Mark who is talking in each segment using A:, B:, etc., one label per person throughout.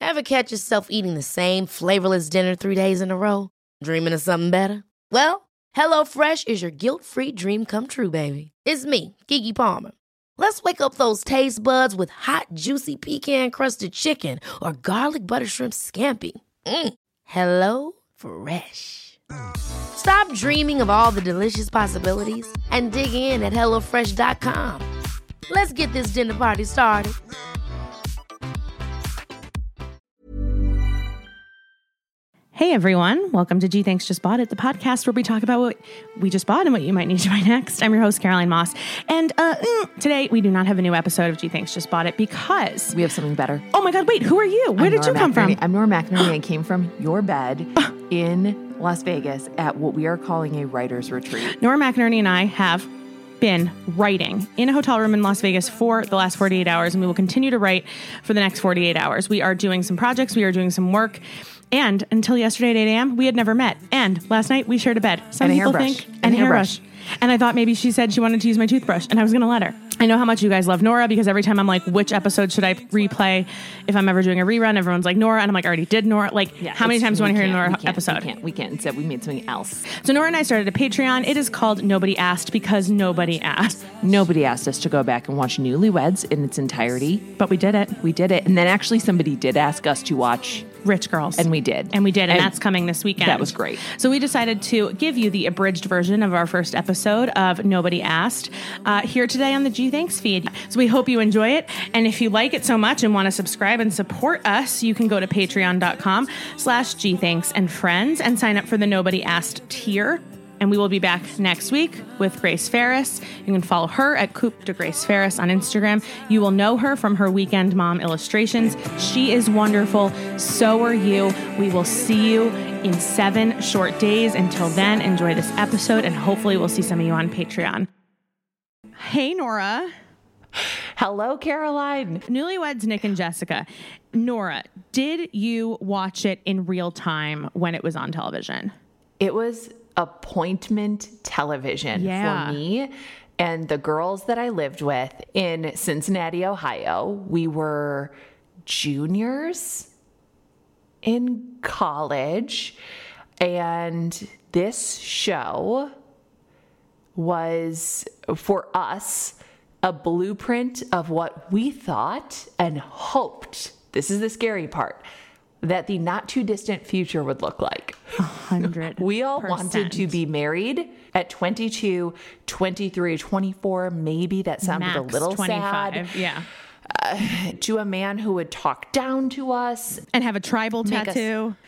A: Ever catch yourself eating the same flavorless dinner 3 days in a row? Dreaming of something better? Well, HelloFresh is your guilt-free dream come true, baby. It's me, Keke Palmer. Let's wake up those taste buds with hot, juicy pecan-crusted chicken or garlic butter shrimp scampi. Hello Fresh. Stop dreaming of all the delicious possibilities and dig in at HelloFresh.com. Let's get this dinner party started.
B: Hey everyone, welcome to Gee Thanks Just Bought It, the podcast where we talk about what we just bought and what you might need to buy next. I'm your host, Caroline Moss, and today we do not have a new episode of Gee Thanks Just Bought It because
C: we have something better.
B: Oh my God, wait, who are you? Where did you come from?
C: I'm Nora McInerney. I came from your bed in Las Vegas at what we are calling a writer's retreat.
B: Nora McInerney and I have been writing in a hotel room in Las Vegas for the last 48 hours, and we will continue to write for the next 48 hours. We are doing some projects, we are doing some work. And until yesterday at 8 a.m., we had never met. And last night, we shared a bed. Some people think...
C: And a hairbrush.
B: And I thought maybe she said she wanted to use my toothbrush, and I was going to let her. I know how much you guys love Nora, because every time I'm like, which episode should I replay? If I'm ever doing a rerun, everyone's like, Nora. And I'm like, I already did Nora. Like, yeah, how many times do you want to hear a Nora episode?
C: We can't. Instead, we made something else.
B: So Nora and I started a Patreon. It is called Nobody Asked because nobody asked.
C: Nobody asked us to go back and watch Newlyweds in its entirety.
B: But we did it.
C: We did it. And then actually somebody did ask us to watch
B: Rich Girls.
C: And we did.
B: And that's coming this weekend.
C: That was great.
B: So we decided to give you the abridged version of our first episode of Nobody Asked here today on the Gee Thanks feed. So we hope you enjoy it. And if you like it so much and want to subscribe and support us, you can go to patreon.com/GThanksandFriends and sign up for the Nobody Asked tier. And we will be back next week with Grace Ferris. You can follow her at Coupe de Grace Ferris on Instagram. You will know her from her Weekend Mom illustrations. She is wonderful. So are you. We will see you in 7 short days. Until then, enjoy this episode, and hopefully we'll see some of you on Patreon. Hey, Nora.
C: Hello, Caroline.
B: Newlyweds, Nick and Jessica. Nora, did you watch it in real time when it was on television?
C: It was appointment television for me and the girls that I lived with in Cincinnati, Ohio. We were juniors in college, and this show was, for us, a blueprint of what we thought and hoped, this is the scary part, that the not too distant future would look like.
B: 100%.
C: We all wanted to be married at 22, 23, 24. Maybe that sounded
B: Max
C: a little
B: 25,
C: sad.
B: Yeah.
C: To a man who would talk down to us.
B: And have a tribal tattoo.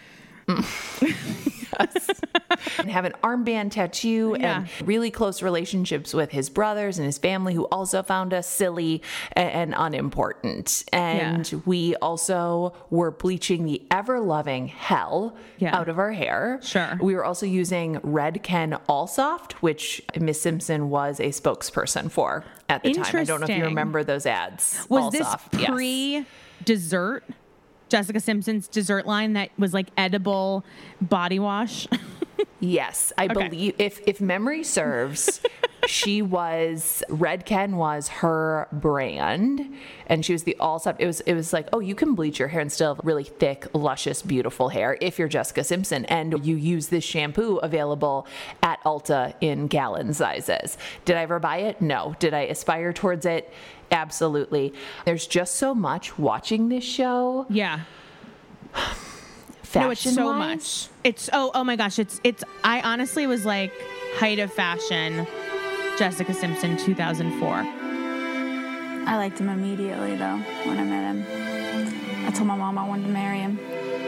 C: Yes. And have an armband tattoo and really close relationships with his brothers and his family, who also found us silly and unimportant. And we also were bleaching the ever-loving hell out of our hair.
B: Sure.
C: We were also using Red Ken Allsoft, which Miss Simpson was a spokesperson for at the time. I don't know if you remember those ads.
B: Was Allsoft, this pre-dessert? Jessica Simpson's dessert line that was like edible body wash?
C: Yes, I believe if memory serves, Red Ken was her brand, and she was the Allsoft. It was like, oh, you can bleach your hair and still have really thick, luscious, beautiful hair if you're Jessica Simpson, and you use this shampoo available at Ulta in gallon sizes. Did I ever buy it? No. Did I aspire towards it? Absolutely. There's just so much watching this show.
B: Yeah.
C: Fashion
B: no, it's so much. It's oh my gosh. It's I honestly was like height of fashion, Jessica Simpson 2004.
D: I liked him immediately though when I met him. I told my mom I wanted to marry him.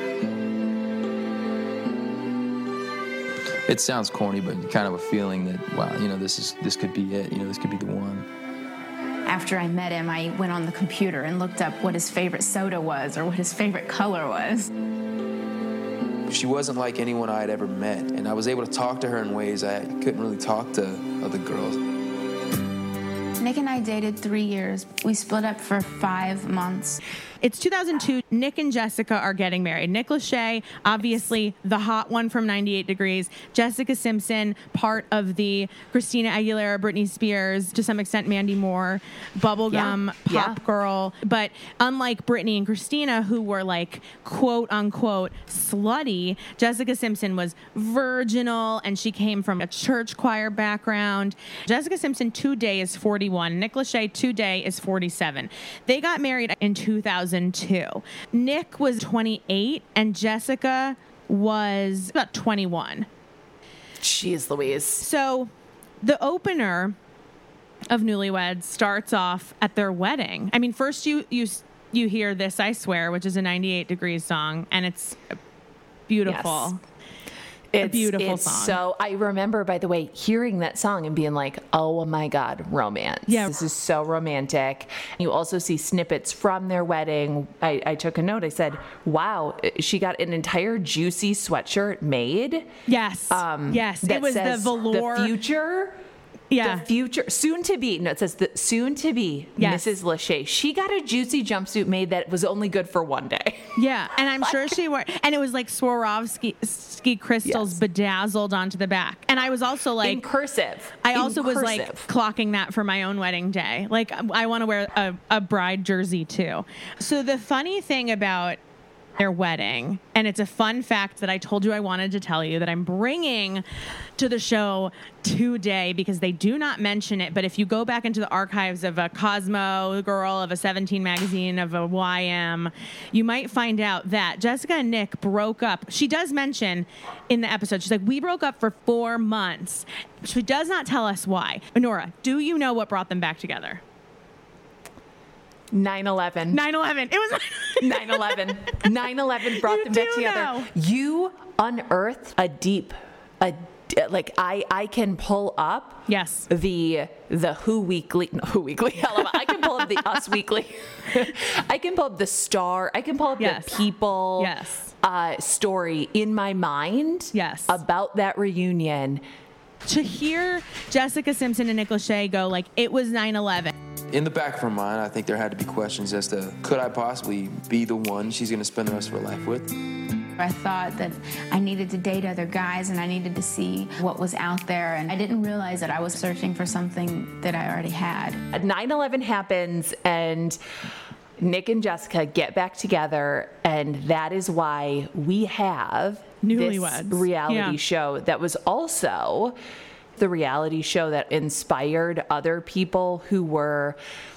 E: It sounds corny, but kind of a feeling that, wow, this could be it. This could be the one.
D: After I met him, I went on the computer and looked up what his favorite soda was or what his favorite color was.
E: She wasn't like anyone I had ever met, and I was able to talk to her in ways I couldn't really talk to other girls.
D: Nick and I dated 3 years. We split up for 5 months.
B: It's 2002. Nick and Jessica are getting married. Nick Lachey, obviously the hot one from 98 Degrees. Jessica Simpson, part of the Christina Aguilera, Britney Spears, to some extent Mandy Moore, bubblegum pop girl. But unlike Britney and Christina, who were like quote unquote slutty, Jessica Simpson was virginal, and she came from a church choir background. Jessica Simpson today is 41. Nick Lachey today is 47. They got married in 2002. Nick was 28 and Jessica was about 21.
C: Jeez Louise.
B: So the opener of Newlyweds starts off at their wedding. I mean, first you hear This I Swear, which is a 98 Degrees song, and it's beautiful.
C: Yes.
B: A beautiful song.
C: So I remember, by the way, hearing that song and being like, oh my God, romance.
B: Yeah.
C: This is so romantic. You also see snippets from their wedding. I took a note. I said, wow, she got an entire Juicy sweatshirt made.
B: Yes. Yes.
C: That
B: It was the
C: says
B: velour.
C: The future.
B: Yeah.
C: The future, soon to be. No, it says the soon to be Mrs. Lachey. She got a Juicy jumpsuit made that was only good for one day.
B: Yeah, and I'm sure she wore, and it was like Swarovski crystals bedazzled onto the back. And I was also like
C: in cursive.
B: I also was like clocking that for my own wedding day. Like I want to wear a bride jersey too. So the funny thing about their wedding, and it's a fun fact that I told you I wanted to tell you that I'm bringing to the show today because they do not mention it, but if you go back into the archives of a Cosmo girl, of a 17 magazine, of a YM, you might find out that Jessica and Nick broke up. She does mention in the episode, she's like, we broke up for 4 months. She does not tell us why. Nora, do you know what brought them back together?
C: 9/11.
B: 9/11. It was
C: 9/11. 9/11 brought them back together.
B: Know.
C: You unearthed a like I can pull up the Who Weekly, no, Who Weekly. I can pull up the Us Weekly. I can pull up the Star. I can pull up the People story in my mind about that reunion.
B: To hear Jessica Simpson and Nick Lachey go like, it was 9/11.
E: In the back of her mind, I think there had to be questions as to, could I possibly be the one she's going to spend the rest of her life with?
D: I thought that I needed to date other guys and I needed to see what was out there. And I didn't realize that I was searching for something that I already had.
C: 9/11 happens and Nick and Jessica get back together. And that is why we have
B: Newlyweds.
C: This reality show that was also the reality show that inspired other people who were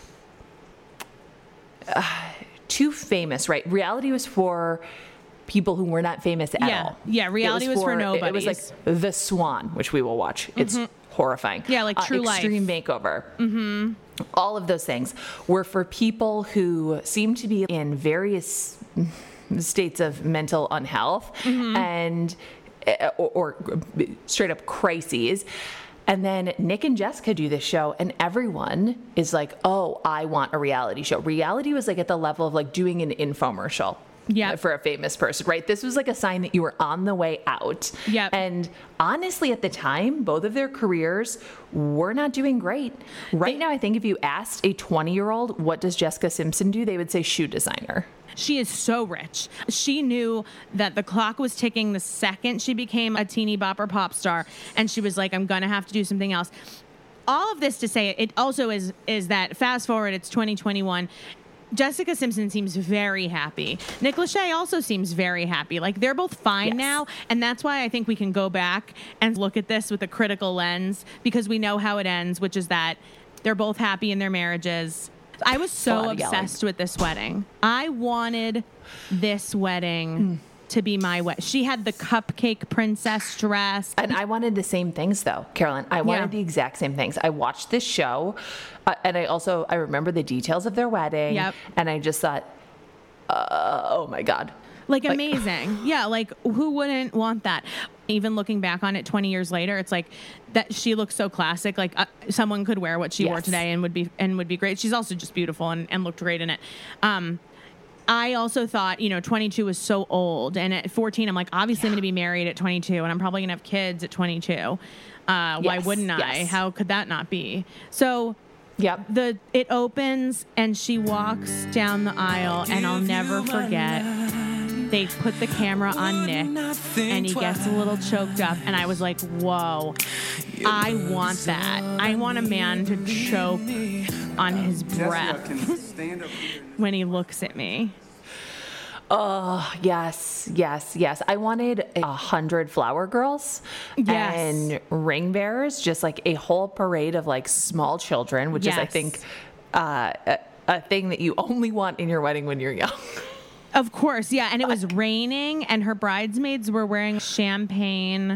C: too famous, right? Reality was for people who were not famous at all.
B: Yeah, reality was for nobody.
C: It was like The Swan, which we will watch. It's horrifying.
B: Yeah, like True Life.
C: Extreme Makeover. All of those things were for people who seemed to be in various states of mental unhealth and or straight up crises. And then Nick and Jessica do this show and everyone is like, oh, I want a reality show. Reality was like at the level of like doing an infomercial for a famous person, right? This was like a sign that you were on the way out. And honestly, at the time, both of their careers were not doing great. Right now, I think if you asked a 20-year-old, what does Jessica Simpson do? They would say shoe designer.
B: She is so rich. She knew that the clock was ticking the second she became a teeny bopper pop star. And she was like, I'm going to have to do something else. All of this to say, it also is that fast forward, it's 2021. Jessica Simpson seems very happy. Nick Lachey also seems very happy. Like, they're both fine now. And that's why I think we can go back and look at this with a critical lens, because we know how it ends, which is that they're both happy in their marriages. I was so obsessed with this wedding. I wanted this wedding to be my wedding. She had the cupcake princess dress.
C: And I wanted the same things, though, Carolyn. I wanted the exact same things. I watched this show, and I remember the details of their wedding. And I just thought, oh, my God.
B: Like amazing. Yeah, like who wouldn't want that? Even looking back on it 20 years later, it's like that she looks so classic. Like someone could wear what she wore today and would be great. She's also just beautiful and looked great in it. I also thought, 22 was so old. And at 14, I'm like, obviously I'm going to be married at 22 and I'm probably going to have kids at 22. Why wouldn't I? How could that not be? So
C: Yep.
B: It opens and she walks down the aisle, and I'll never forget. They put the camera on Nick, and he gets a little choked up, and I was like, whoa, I want that. I want a man to choke on his breath when he looks at me.
C: Oh, yes. I wanted 100 flower girls and ring bearers, just like a whole parade of like small children, which is, I think, a thing that you only want in your wedding when you're young.
B: Of course, yeah. And it was raining, and her bridesmaids were wearing champagne,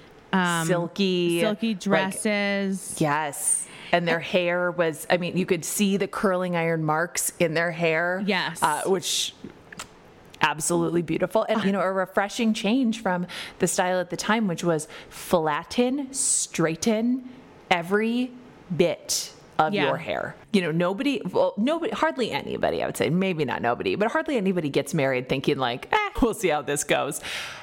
B: silky dresses.
C: Like, yes. And their hair was, I mean, you could see the curling iron marks in their hair.
B: Yes.
C: Which absolutely beautiful. And, you know, a refreshing change from the style at the time, which was flatten, straighten every bit of your hair. You know, nobody, hardly anybody, I would say, maybe not nobody, but hardly anybody gets married thinking like, we'll see how this goes.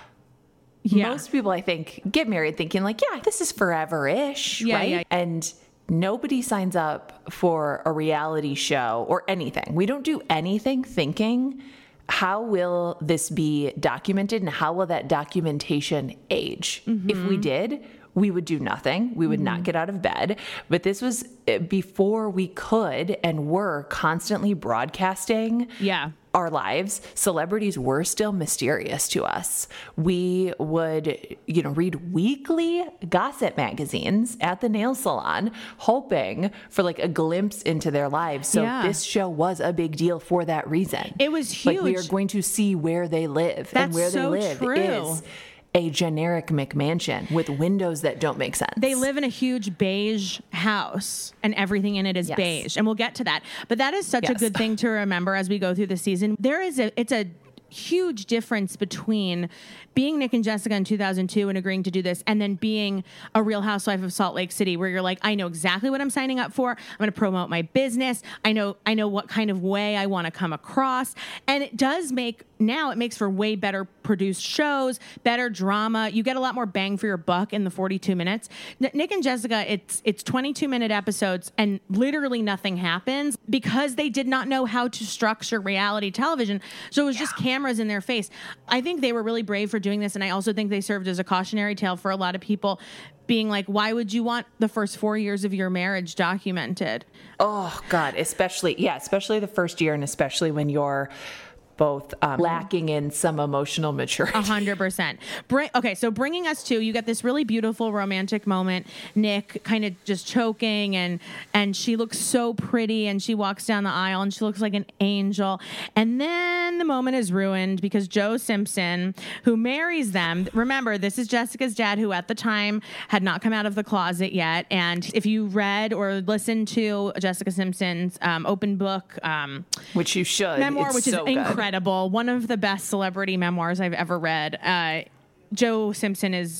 C: Yeah. Most people, I think, get married thinking like, yeah, this is forever-ish, right? Yeah. And nobody signs up for a reality show or anything. We don't do anything thinking, how will this be documented and how will that documentation age? Mm-hmm. If we did, we would do nothing. We would not get out of bed. But this was before we could and were constantly broadcasting our lives. Celebrities were still mysterious to us. We would, you know, read weekly gossip magazines at the nail salon, hoping for like a glimpse into their lives. So this show was a big deal for that reason.
B: It was huge.
C: Like, we are going to see where they live.
B: That's
C: and where
B: so
C: they live
B: true.
C: is a generic McMansion with windows that don't make sense.
B: They live in a huge beige house, and everything in it is beige. And we'll get to that. But that is such a good thing to remember as we go through the season. It's a huge difference between being Nick and Jessica in 2002 and agreeing to do this, and then being a Real Housewife of Salt Lake City, where you're like, I know exactly what I'm signing up for. I'm going to promote my business. I know what kind of way I want to come across. And it makes for way better produced shows, better drama. You get a lot more bang for your buck in the 42 minutes. Nick and Jessica, it's 22-minute episodes, and literally nothing happens because they did not know how to structure reality television. So it was just cameras in their face. I think they were really brave for doing this, and I also think they served as a cautionary tale for a lot of people, being like, why would you want the first 4 years of your marriage documented?
C: Oh, God, especially the first year, and especially when you're both lacking in some emotional maturity.
B: 100%. So bringing us to, you get this really beautiful romantic moment, Nick kind of just choking, and she looks so pretty, and she walks down the aisle, and she looks like an angel. And then the moment is ruined because Joe Simpson, who marries them, remember, this is Jessica's dad, who at the time had not come out of the closet yet. And if you read or listened to Jessica Simpson's open book,
C: which you should,
B: memoir,
C: it's
B: which
C: so
B: is incredible. One of the best celebrity memoirs I've ever read. Joe Simpson is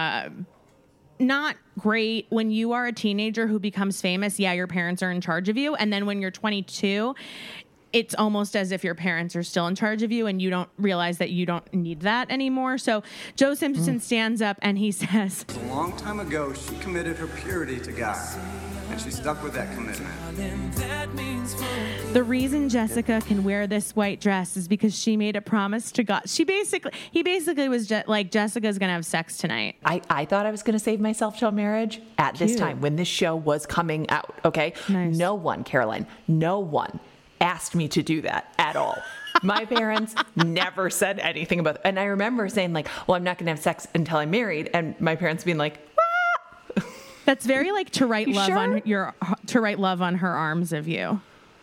B: not great. When you are a teenager who becomes famous, your parents are in charge of you. And then when you're 22, it's almost as if your parents are still in charge of you, and you don't realize that you don't need that anymore. So Joe Simpson stands up and he says,
F: a long time ago, she committed her purity to God, and she stuck with that commitment.
B: The reason Jessica can wear this white dress is because she made a promise to God. He basically was like, Jessica's going to have sex tonight.
C: I thought I was going to save myself till marriage at this time when this show was coming out. Okay. Nice. No one, Caroline, no one asked me to do that at all. My parents never said anything about it. And I remember saying like, well, I'm not going to have sex until I'm married. And my parents being like, ah!
B: That's very like to write love
C: sure?
B: to write love on her arms of you.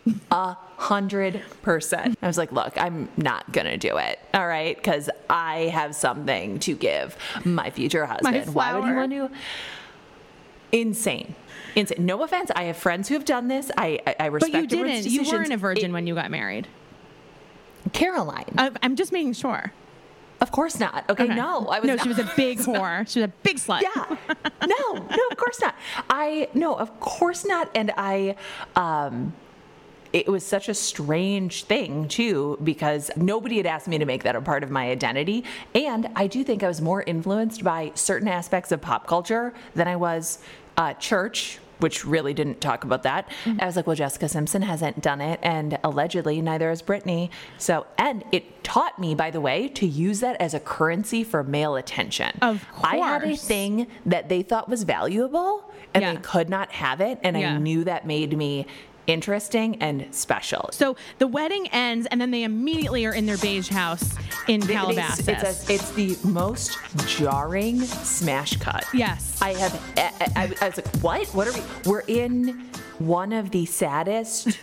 C: 100%. I was like, look, I'm not going to do it. All right. Cause I have something to give my future husband. Why would he want to? Insane. No offense. I have friends who have done this. I respect.
B: But you didn't.
C: Decisions.
B: You weren't a virgin when you got married.
C: Caroline.
B: I'm just making sure.
C: Of course not. Okay. No, I was.
B: No, she was a big whore. She was a big slut.
C: Yeah. No, of course not. Of course not. And it was such a strange thing too, because nobody had asked me to make that a part of my identity. And I do think I was more influenced by certain aspects of pop culture than I was church, which really didn't talk about that. I was like, well, Jessica Simpson hasn't done it, and allegedly neither has Britney. So, and it taught me, by the way, to use that as a currency for male attention.
B: Of
C: I had a
B: course.
C: thing that they thought was valuable, and
B: Yeah.
C: they could not have it, and
B: Yeah.
C: I knew that made me interesting and special.
B: So the wedding ends, and then they immediately are in their beige house in Calabasas.
C: It's the most jarring smash cut.
B: Yes.
C: I was like, what are we? We're in one of the saddest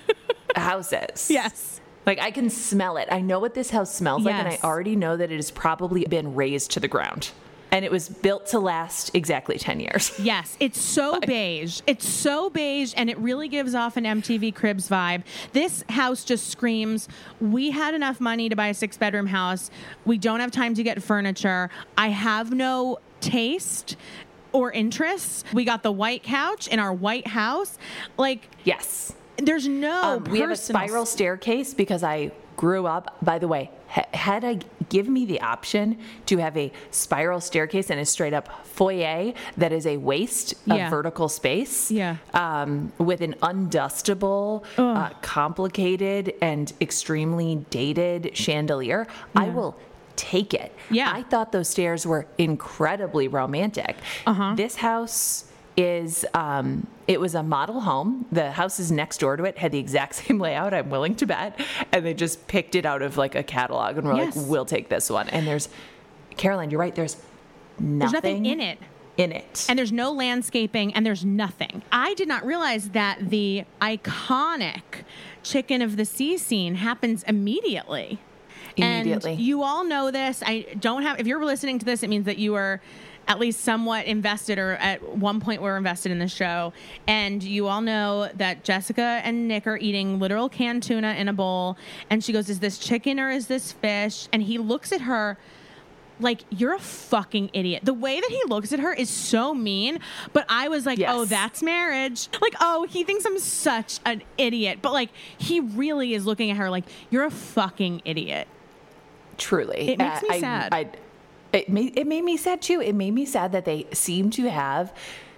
C: houses.
B: Yes.
C: Like, I can smell it. I know what this house smells like, and I
B: Yes.
C: already know that it has probably been razed to the ground. And it was built to last exactly 10 years.
B: Yes, it's so beige. It's so beige, and it really gives off an MTV Cribs vibe. This house just screams, we had enough money to buy a 6-bedroom house. We don't have time to get furniture. I have no taste or interests. We got the white couch in our white house. Like,
C: Yes.
B: there's no
C: We have a
B: personal-
C: spiral staircase because I grew up, by the way, had I give me the option to have a spiral staircase and a straight up foyer that is a waste
B: Yeah.
C: of vertical space,
B: Yeah.
C: with an undustable, complicated, and extremely dated chandelier, I will take it.
B: Yeah.
C: I thought those stairs were incredibly romantic. This house is it was a model home. The houses next door to it had the exact same layout, I'm willing to bet, and they just picked it out of like a catalog and were
B: Yes.
C: like, we'll take this one. And there's, Caroline, you're right, there's
B: There's nothing in it.
C: in it.
B: And there's no landscaping, and there's nothing. I did not realize that the iconic Chicken of the Sea scene happens immediately.
C: Immediately.
B: And you all know this. If you're listening to this, it means that you are at least somewhat invested, or at one point were invested in the show. And you all know that Jessica and Nick are eating literal canned tuna in a bowl. And she goes, is this chicken or is this fish? And he looks at her like, you're a fucking idiot. The way that he looks at her is so mean. But I was like,
C: Yes.
B: oh, that's marriage. Like, oh, he thinks I'm such an idiot. But like, he really is looking at her like, you're a fucking idiot.
C: Truly.
B: It makes me sad.
C: It made me sad too. It made me sad that they seem to have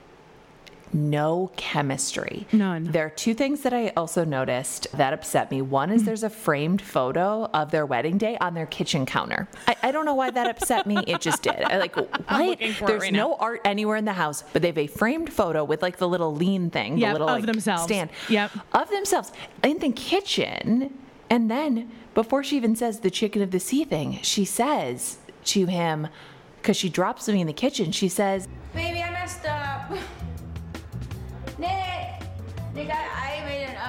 C: no chemistry.
B: None.
C: There are two things that I also noticed that upset me. One is there's a framed photo of their wedding day on their kitchen counter. I don't know why that upset me. It just did. I like, what?
B: looking for it
C: There's
B: right
C: no
B: now.
C: art anywhere in the house, but they have a framed photo with like the little lean thing,
B: Yep,
C: the little
B: of
C: like,
B: themselves.
C: stand.
B: Yep.
C: Of themselves in the kitchen. And then before she even says the chicken of the sea thing, she says to him, because she drops something in the kitchen, she says,
D: Baby, I messed up. Nick, I made an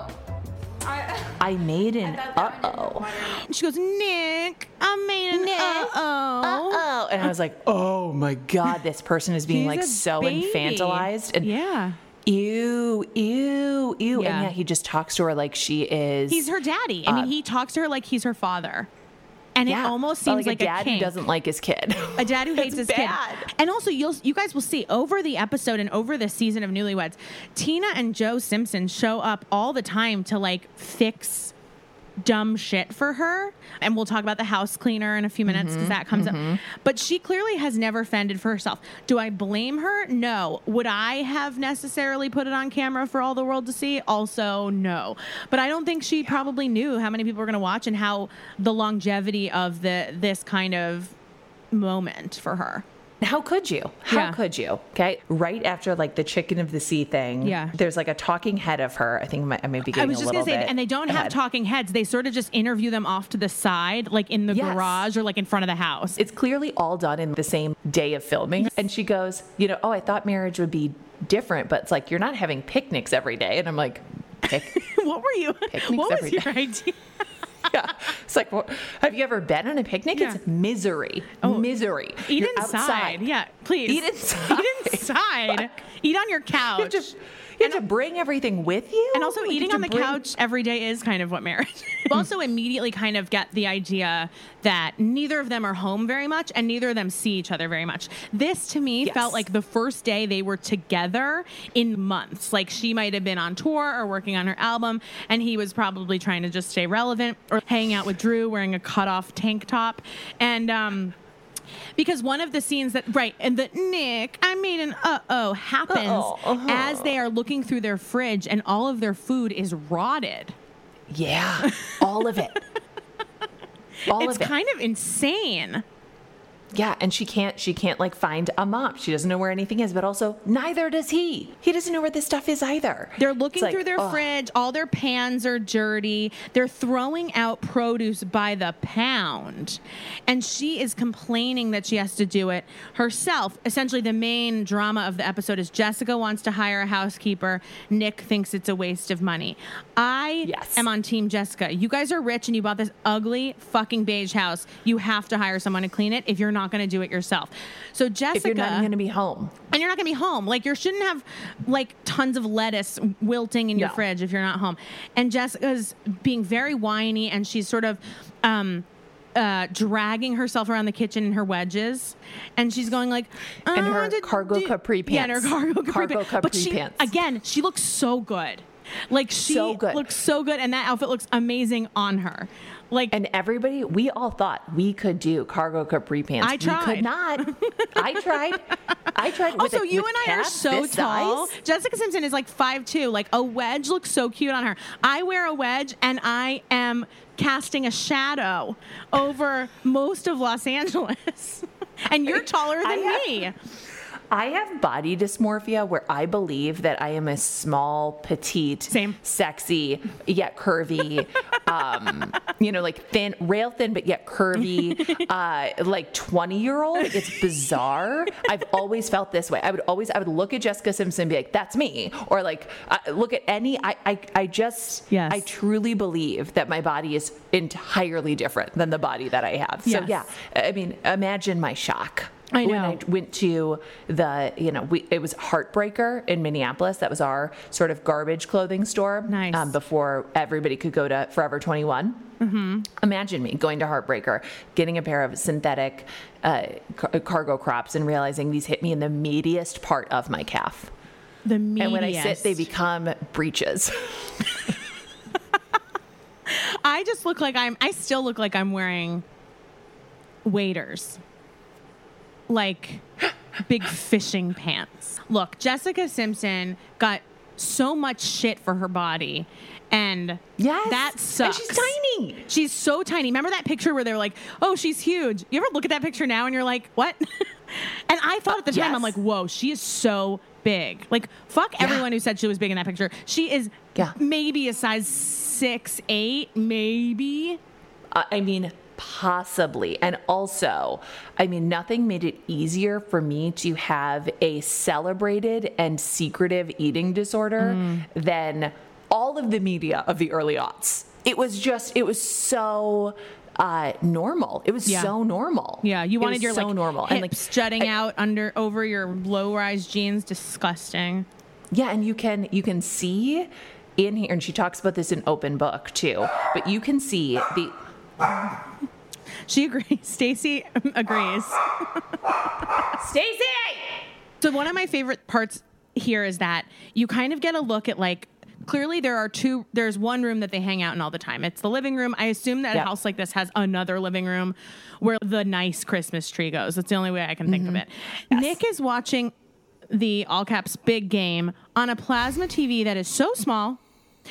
C: I made an
D: thought that one
C: uh-oh.
B: She goes, Nick, I made an uh-oh.
C: Uh-oh. And I was like, oh my God, this person is being
B: He's
C: like
B: a
C: so
B: baby.
C: infantilized. And
B: Yeah.
C: ew.
B: Yeah.
C: And yet he just talks to her like she is.
B: He's her daddy. I mean, he talks to her like he's her father. And it almost seems like
C: a dad
B: kink.
C: who doesn't like his kid.
B: A dad who hates his
C: bad.
B: kid. And also, you guys will see over the episode and over the season of Newlyweds, Tina and Joe Simpson show up all the time to like fix dumb shit for her. And we'll talk about the house cleaner in a few minutes because that comes up. But she clearly has never fended for herself. Do I blame her? No. Would I have necessarily put it on camera for all the world to see? Also, no. But I don't think she probably knew how many people were going to watch and how the longevity of this kind of moment for her.
C: How could you? How
B: Yeah.
C: could you? Okay. Right after like the chicken of the sea thing.
B: Yeah.
C: There's like a talking head of her. I think I may be
B: I
C: getting
B: was
C: a
B: just
C: little
B: going to say,
C: bit
B: and they don't have
C: ahead.
B: talking heads. They sort of just interview them off to the side, like in the
C: Yes.
B: garage or like in front of the house.
C: It's clearly all done in the same day of filming. And she goes, oh, I thought marriage would be different, but it's like, you're not having picnics every day. And I'm like,
B: What were you?
C: Picnics
B: What was
C: every
B: your
C: day.
B: idea?
C: yeah. It's like, have you ever been on a picnic?
B: Yeah.
C: It's misery. Misery.
B: Eat
C: You're
B: inside.
C: outside.
B: Yeah, please.
C: Eat inside.
B: Eat inside. Eat on your couch.
C: You have to bring everything with you.
B: And also,
C: Like, you
B: eating
C: have
B: on
C: to
B: the
C: bring-
B: couch every day is kind of what marriage is. You also immediately kind of get the idea that neither of them are home very much and neither of them see each other very much. This, to me,
C: Yes.
B: felt like the first day they were together in months. Like, she might have been on tour or working on her album, and he was probably trying to just stay relevant or hanging out with Drew wearing a cut-off tank top. And, Because one of the scenes that, right, and the Nick, I made an happens as they are looking through their fridge and all of their food is rotted.
C: Yeah, all of it.
B: It's kind of insane.
C: Yeah, and she can't like find a mop. She doesn't know where anything is, but also neither does he. He doesn't know where this stuff is either.
B: They're looking through their fridge. All their pans are dirty. They're throwing out produce by the pound. And she is complaining that she has to do it herself. Essentially, the main drama of the episode is Jessica wants to hire a housekeeper. Nick thinks it's a waste of money. I am on Team Jessica. You guys are rich and you bought this ugly fucking beige house. You have to hire someone to clean it if you're not going to do it yourself. So Jessica,
C: if you're not going to be home,
B: and you're not going to be home, like you shouldn't have like tons of lettuce wilting in your fridge if you're not home. And Jessica's being very whiny, and she's sort of dragging herself around the kitchen in her wedges, and she's going like,
C: and her cargo capri pants.
B: Yeah, and her cargo capri
C: capri pants.
B: Again, she looks so good. Like she looks so good, and that outfit looks amazing on her. Like,
C: and everybody, we all thought we could do cargo capri pants.
B: I tried.
C: We could not. I tried.
B: Also, you and I are so tall. Jessica Simpson is like 5'2". Like a wedge looks so cute on her. I wear a wedge, and I am casting a shadow over most of Los Angeles. And you're taller than me.
C: I have body dysmorphia where I believe that I am a small, petite, sexy, yet curvy, like thin, rail thin, but yet curvy, like 20-year-old. It's bizarre. I've always felt this way. I would look at Jessica Simpson and be like, that's me. Or like, look at I truly believe that my body is entirely different than the body that I have. So yeah, I mean, imagine my shock.
B: I know.
C: When I went to it was Heartbreaker in Minneapolis. That was our sort of garbage clothing store.
B: Nice.
C: Before everybody could go to Forever 21. Mm-hmm. Imagine me going to Heartbreaker, getting a pair of synthetic cargo crops and realizing these hit me in the meatiest part of my calf.
B: The meatiest.
C: And when I sit, they become breeches.
B: I still look like I'm wearing waders. Like big fishing pants. Look, Jessica Simpson got so much shit for her body, and that sucks.
C: And she's tiny.
B: She's so tiny. Remember that picture where they were like, oh, she's huge. You ever look at that picture now and you're like, what? And I thought at the time, I'm like, whoa, she is so big. Like, fuck everyone who said she was big in that picture. She is maybe a size 6'8", maybe.
C: I mean, possibly. And also, I mean, nothing made it easier for me to have a celebrated and secretive eating disorder than all of the media of the early aughts. It was so normal. It was so normal.
B: Yeah, you wanted your
C: so normal
B: hips and like jutting out over your low-rise jeans. Disgusting.
C: Yeah, and you can see in here, and she talks about this in Open Book too. But you can see the.
B: She agrees. Stacy agrees.
C: Stacy!
B: So one of my favorite parts here is that you kind of get a look at like, clearly there's one room that they hang out in all the time. It's the living room. I assume that a house like this has another living room where the nice Christmas tree goes. That's the only way I can think of it. Yes. Nick is watching the all caps big game on a plasma TV that is so small.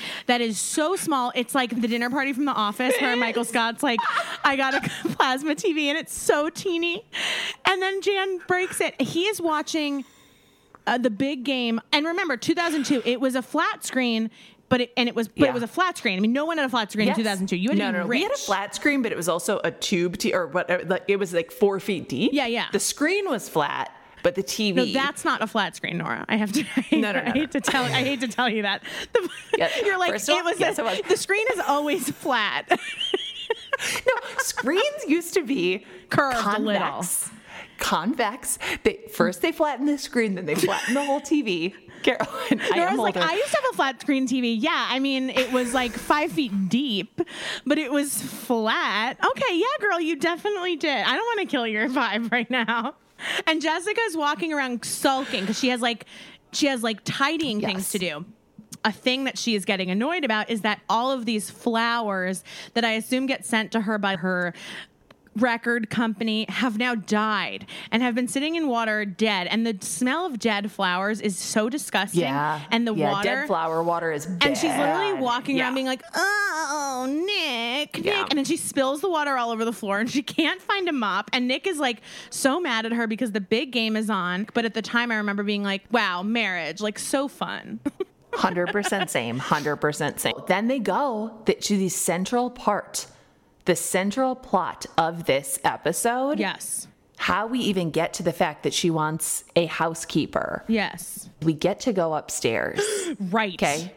B: It's like the dinner party from The Office where Michael Scott's like, I got a plasma TV and it's so teeny. And then Jan breaks it. He is watching the big game. And remember, 2002, it was a flat screen, but it was a flat screen. I mean, no one had a flat screen in 2002. You had to be rich.
C: We had a flat screen, but it was also a tube or whatever. Like, it was like 4 feet deep.
B: Yeah.
C: The screen was flat. But the TV.
B: No, that's not a flat screen, Nora. I hate to tell you that. You're like, the screen is always flat.
C: No, screens used to be
B: curved
C: convex. First they flatten the screen, then they flatten the whole TV. Caroline,
B: I used to have a flat screen TV. Yeah, I mean, it was like 5 feet deep, but it was flat. Okay, yeah, girl, you definitely did. I don't want to kill your vibe right now. And Jessica's walking around sulking because she has tidying things to do. A thing that she is getting annoyed about is that all of these flowers that I assume get sent to her by her record company have now died and have been sitting in water dead. And the smell of dead flowers is so disgusting.
C: Yeah.
B: And the water.
C: Dead flower water is bad.
B: And she's literally walking around being like, oh, Nick. And then she spills the water all over the floor and she can't find a mop. And Nick is like so mad at her because the big game is on. But at the time I remember being like, wow, marriage, like so fun.
C: 100% same, 100% same. Then they go to the central part, the central plot of this episode.
B: Yes.
C: How we even get to the fact that she wants a housekeeper.
B: Yes.
C: We get to go upstairs.
B: Right.
C: Okay.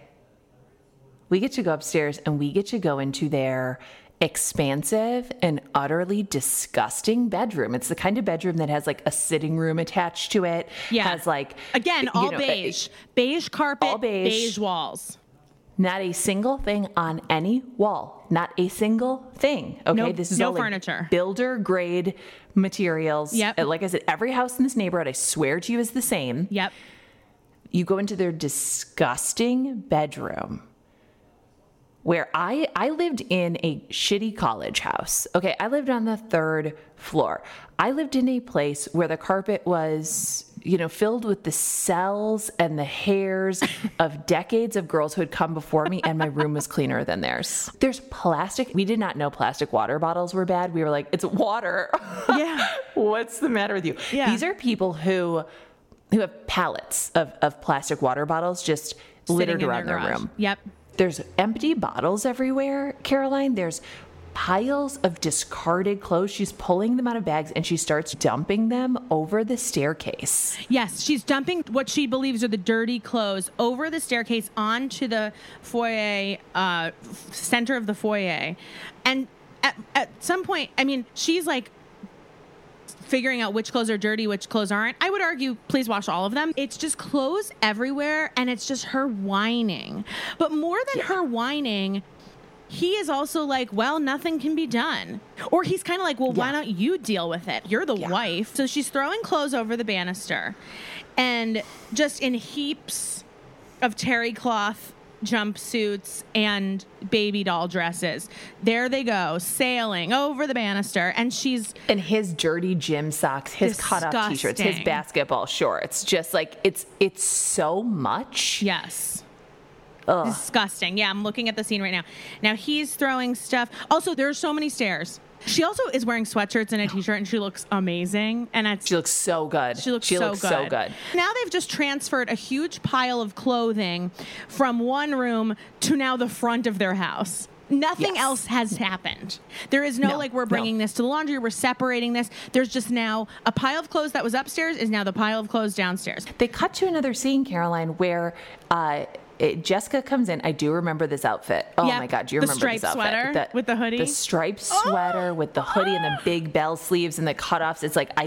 C: We get to go upstairs and we get to go into their expansive and utterly disgusting bedroom. It's the kind of bedroom that has like a sitting room attached to it.
B: Yeah.
C: Has like,
B: again, all beige. Beige carpet,
C: all beige
B: walls.
C: Not a single thing on any wall. Not a single thing. Okay.
B: Nope,
C: This is
B: no
C: all like
B: furniture.
C: builder grade materials.
B: Yep.
C: Like I said, every house in this neighborhood, I swear to you, is the same.
B: Yep.
C: You go into their disgusting bedroom where I lived in a shitty college house. Okay, I lived on the 3rd floor. I lived in a place where the carpet was, filled with the cells and the hairs of decades of girls who had come before me, and my room was cleaner than theirs. There's plastic. We did not know plastic water bottles were bad. We were like, it's water.
B: Yeah.
C: What's the matter with you?
B: Yeah.
C: These are people who have pallets of plastic water bottles just littered around their room.
B: Yep.
C: There's empty bottles everywhere, Caroline. There's piles of discarded clothes. She's pulling them out of bags and she starts dumping them over the staircase.
B: Yes, she's dumping what she believes are the dirty clothes over the staircase onto the foyer, center of the foyer. And at some point, I mean, she's like figuring out which clothes are dirty, which clothes aren't. I would argue, please wash all of them. It's just clothes everywhere, and it's just her whining. But more than her whining, he is also like, well, nothing can be done. Or he's kind of like, well, why don't you deal with it? You're the wife. So she's throwing clothes over the banister, and just in heaps of terry cloth jumpsuits and baby doll dresses. There they go, sailing over the banister, and she's
C: in his dirty gym socks, his cutoff t-shirts, his basketball shorts. Just like it's so much.
B: Yes.
C: Ugh.
B: Disgusting. Yeah, I'm looking at the scene right now. Now he's throwing stuff. Also, there's so many stairs. She also is wearing sweatshirts and a t-shirt, and she looks amazing. And
C: she looks so good.
B: She looks so good. Now they've just transferred a huge pile of clothing from one room to now the front of their house. Nothing else has happened. There is no we're bringing this to the laundry, we're separating this. There's just now a pile of clothes that was upstairs is now the pile of clothes downstairs.
C: They cut to another scene, Caroline, where Jessica comes in. I do remember this outfit. Oh my God, do you remember this outfit?
B: The striped sweater with the hoodie?
C: The striped sweater with the hoodie and the big bell sleeves and the cutoffs. It's like,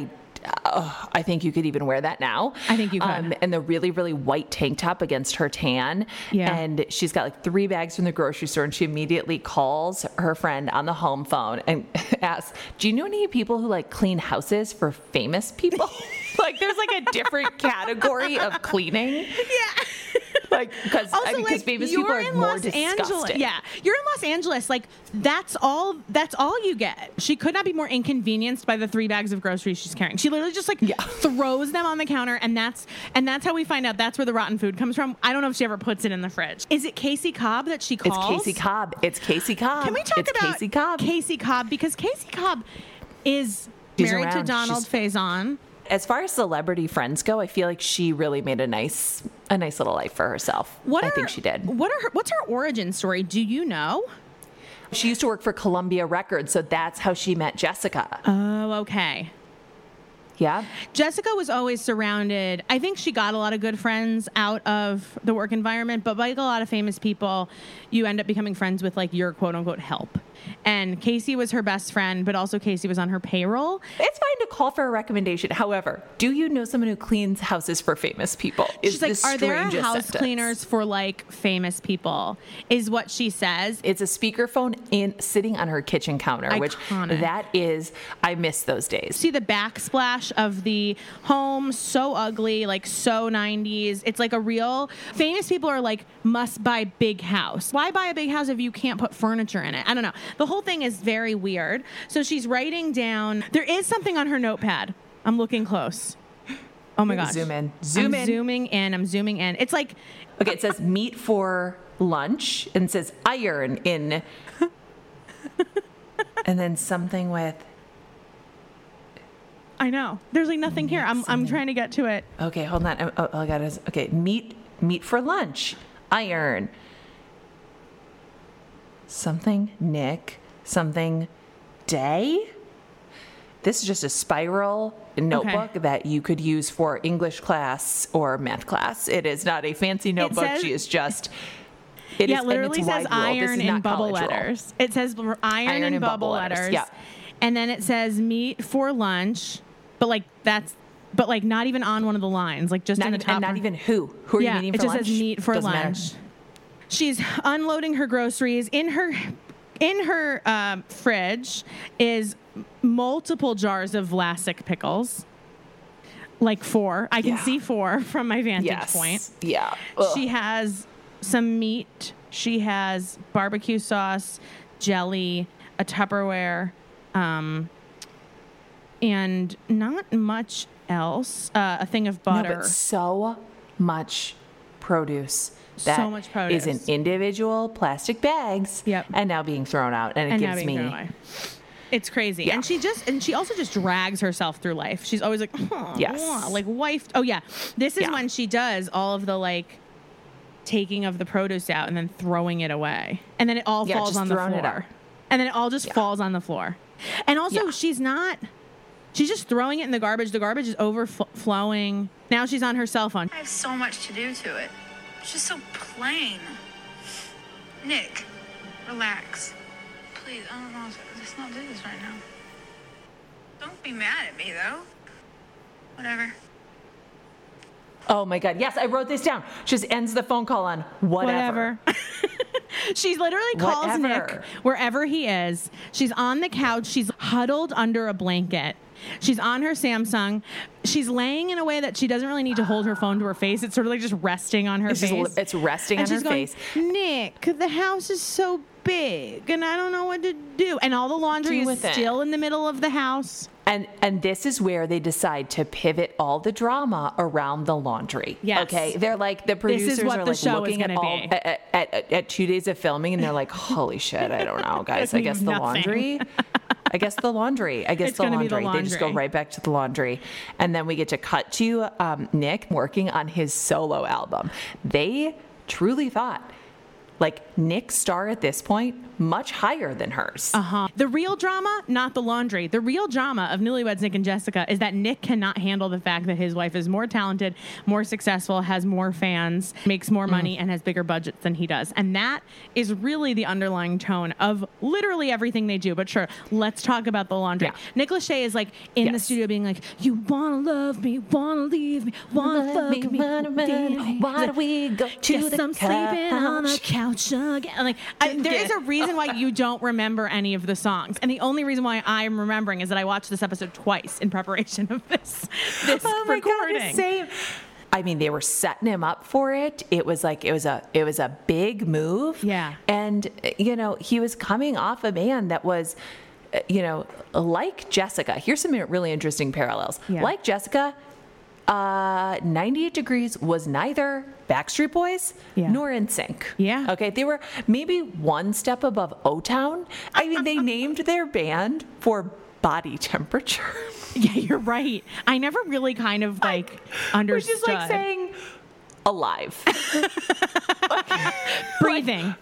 C: I think you could even wear that now.
B: I think you could.
C: And the really, really white tank top against her tan.
B: Yeah.
C: And she's got like 3 bags from the grocery store, and she immediately calls her friend on the home phone and asks, do you know any people who like clean houses for famous people? Like there's like a different category of cleaning.
B: Yeah.
C: Like, because famous people are more disgusting.
B: Yeah, you're in Los Angeles. Like, that's all you get. She could not be more inconvenienced by the 3 bags of groceries she's carrying. She literally just throws them on the counter, and that's how we find out that's where the rotten food comes from. I don't know if she ever puts it in the fridge. Is it Casey Cobb that she calls?
C: It's Casey Cobb.
B: Can we talk about Casey Cobb? Because Casey Cobb is married to Donald Faison.
C: As far as celebrity friends go, I feel like she really made a nice little life for herself. I think she did.
B: What's her origin story? Do you know?
C: She used to work for Columbia Records, so that's how she met Jessica.
B: Oh, okay.
C: Yeah.
B: Jessica was always surrounded. I think she got a lot of good friends out of the work environment, but like a lot of famous people, you end up becoming friends with like your quote unquote help. And Casey was her best friend, but also Casey was on her payroll.
C: It's fine to call for a recommendation. However, do you know someone who cleans houses for famous people?
B: She's like, are there house cleaners for like famous people? Is what she says.
C: It's a speakerphone sitting on her kitchen counter,
B: Iconic.
C: which that is, I miss those days.
B: See the backsplash flash of the home, so ugly, like so 90s. It's like a real, famous people are like, must buy big house. Why buy a big house if you can't put furniture in it? I don't know. The whole thing is very weird. So she's writing down, there is something on her notepad. I'm looking close. Oh my gosh.
C: Zoom in.
B: I'm zooming in. It's like,
C: okay, it says meet for lunch and it says iron in. And then something with.
B: I know. There's like nothing here. I'm trying to get to it.
C: Okay, hold on. I got it. Okay, meet for lunch. Iron. Something Nick. Something day. This is just a spiral notebook that you could use for English class or math class. It is not a fancy notebook.
B: Says,
C: she is just.
B: It literally says iron in bubble letters. It says iron in bubble letters.
C: Yeah.
B: And then it says meet for lunch, but not even on one of the lines, like just in the top.
C: And not even who. Who are you meeting for lunch?
B: It just says meet for
C: Doesn't
B: lunch.
C: matter.
B: She's unloading her groceries. In her fridge is multiple jars of Vlasic pickles. Like 4. I can see 4 from my vantage point.
C: Yeah. Ugh.
B: She has some meat. She has barbecue sauce, jelly, a Tupperware, and not much else. A thing of butter.
C: No, but so much produce. That
B: so much produce.
C: is in individual plastic bags.
B: Yep.
C: And now being thrown out. And it gives me.
B: It's crazy.
C: Yeah.
B: And she also just drags herself through life. She's always like, like wife. Oh yeah. This is when she does all of the like taking of the produce out and then throwing it away. And then it all falls on the floor. And then it all just falls on the floor. And also she's just throwing it in the garbage. The garbage is overflowing. Now she's on her cell phone.
G: I have so much to do to it. It's just so plain. Nick, relax. Please, I don't know. Let's not do this right now. Don't be mad at me, though. Whatever.
C: Oh my God. Yes, I wrote this down. She just ends the phone call on whatever.
B: She literally calls Nick wherever he is. She's on the couch. She's huddled under a blanket. She's on her Samsung. She's laying in a way that she doesn't really need to hold her phone to her face. It's sort of like just resting on her face.
C: It's resting on her face.
B: Nick, the house is so big and I don't know what to do. And all the laundry is still in the middle of the house.
C: And this is where they decide to pivot all the drama around the laundry.
B: Yes.
C: Okay. They're like, the producers are like looking at 2 days of filming and they're like, holy shit, I don't know, guys. I guess the laundry. I guess the laundry. They just go right back to the laundry. And then we get to cut to Nick working on his solo album. They truly thought, like, Nick's star at this point, much higher than hers.
B: The real drama, not the laundry. The real drama of Newlyweds Nick and Jessica is that Nick cannot handle the fact that his wife is more talented, more successful, has more fans, makes more money, and has bigger budgets than he does. And that is really the underlying tone of literally everything they do. But sure, let's talk about the laundry. Yeah. Nick Lachey is like in the studio being like, you want to love me, want to leave me, want to fuck me.
C: Why do we go to the couch?
B: Sleeping on the couch again. Like, there is a reason why you don't remember any of the songs. And the only reason why I'm remembering is that I watched this episode twice in preparation of this recording.
C: God, same. I mean, they were setting him up for it. It was a big move.
B: Yeah.
C: And, he was coming off a man that was, like Jessica. Here's some really interesting parallels. Yeah. Like Jessica, 98 Degrees was neither Backstreet Boys nor NSYNC.
B: Yeah.
C: Okay. They were maybe one step above O-Town. I mean, they named their band for body temperature.
B: Yeah, you're right. I never really kind of understood.
C: Which is like saying alive.
B: Breathing.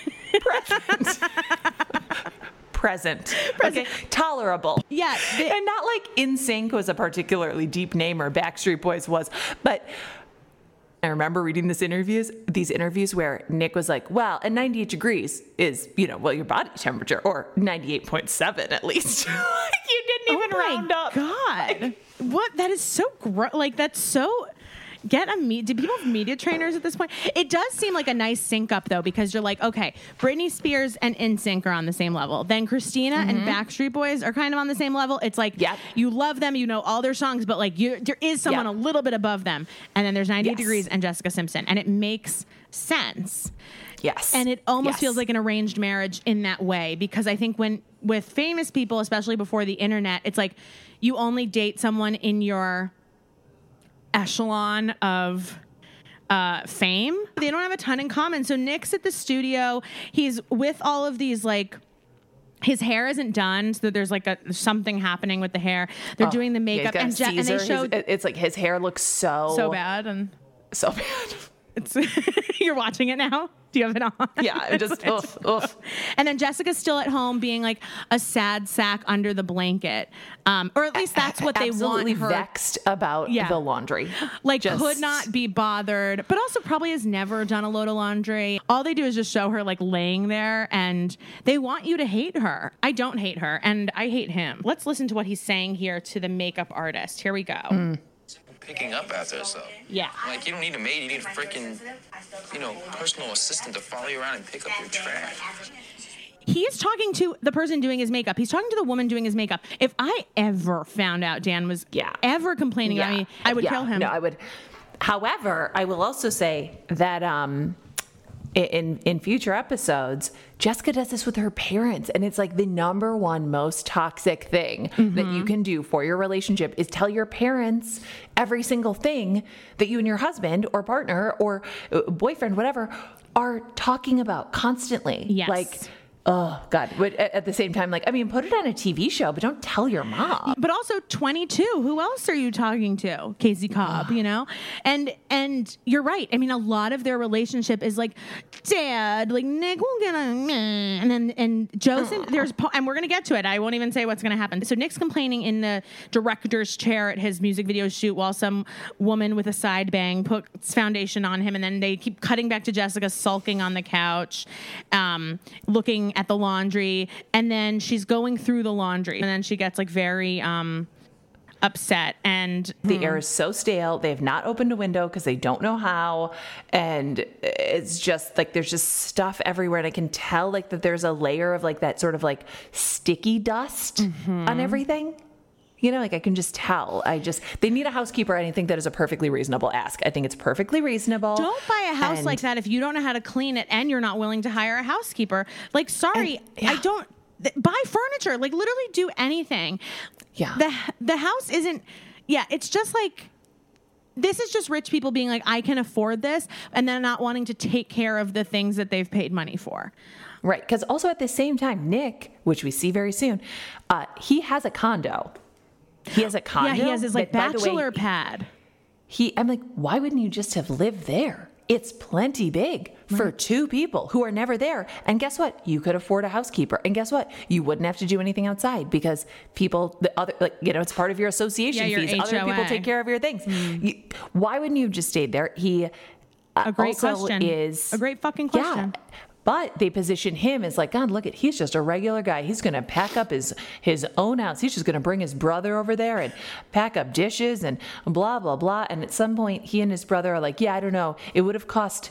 C: Present. Okay. Tolerable.
B: Yeah.
C: And not like NSYNC was a particularly deep name or Backstreet Boys was, but I remember reading these interviews where Nick was like, well, at 98 degrees is, your body temperature, or 98.7 at least. You didn't even round up.
B: God. What? That is so gross. Like, that's so... get do people have media trainers at this point? It does seem like a nice sync up though, because you're like, okay, Britney Spears and NSYNC are on the same level. Then Christina and Backstreet Boys are kind of on the same level. It's like, you love them, you know all their songs, but like there is someone a little bit above them. And then there's 90 Degrees and Jessica Simpson. And it makes sense.
C: Yes.
B: And it almost feels like an arranged marriage in that way, because I think with famous people, especially before the internet, it's like you only date someone in your echelon of fame. They don't have a ton in common. So Nick's at the studio. He's with all of these, like, his hair isn't done, so there's like something happening with the hair. They're doing the makeup,
C: and they showed it's like his hair looks so
B: bad and
C: so bad.
B: It's you're watching it now. Do you have it on?
C: Yeah, I'm just oof.
B: And then Jessica's still at home being like a sad sack under the blanket, or at least that's what they want her.
C: Vexed about the laundry,
B: like could not be bothered, but also probably has never done a load of laundry. All they do is just show her like laying there, and they want you to hate her. I don't hate her, and I hate him. Let's listen to what he's saying here to the makeup artist. Here we go.
H: Picking up after herself.
B: Yeah.
H: Like, you don't need a maid, you need a freaking, personal assistant to follow you around and pick up your trash.
B: He is talking to the person doing his makeup. He's talking to the woman doing his makeup. If I ever found out Dan was ever complaining about me, I would kill him.
C: No, I would. However, I will also say that in future episodes, Jessica does this with her parents, and it's like the number one most toxic thing that you can do for your relationship is tell your parents every single thing that you and your husband or partner or boyfriend, whatever, are talking about constantly.
B: Yes.
C: Like, oh, God. But at the same time, like, I mean, put it on a TV show, but don't tell your mom.
B: But also 22. Who else are you talking to? Casey Cobb, you know? And you're right. I mean, a lot of their relationship is like, Dad, like, Nick, we'll get a... And Joseph, and we're going to get to it. I won't even say what's going to happen. So Nick's complaining in the director's chair at his music video shoot while some woman with a side bang puts foundation on him, and then they keep cutting back to Jessica sulking on the couch, looking at the laundry, and then she's going through the laundry, and then she gets like very upset, and
C: the air is so stale. They have not opened a window because they don't know how, and it's just like there's just stuff everywhere, and I can tell like that there's a layer of like that sort of like sticky dust on everything. You know, like I can just tell. They need a housekeeper. And I think that is a perfectly reasonable ask. I think it's perfectly reasonable.
B: Don't buy a house like that if you don't know how to clean it and you're not willing to hire a housekeeper. Like, sorry, I don't buy furniture. Like, literally do anything.
C: Yeah.
B: The house isn't. Yeah, it's just like. This is just rich people being like, I can afford this, and then not wanting to take care of the things that they've paid money for.
C: Right. Because also at the same time, Nick, which we see very soon, he has a condo. He has a condo.
B: Yeah, he has his like bachelor pad.
C: I'm like, why wouldn't you just have lived there? It's plenty big for two people who are never there. And guess what? You could afford a housekeeper. And guess what? You wouldn't have to do anything outside because it's part of your association fees. Other people take care of your things. Why wouldn't you have just stayed there?
B: A great question. A great fucking question.
C: Yeah. But they position him as like, God, he's just a regular guy. He's going to pack up his own house. He's just going to bring his brother over there and pack up dishes and blah, blah, blah. And at some point, he and his brother are like, yeah, I don't know. It would have cost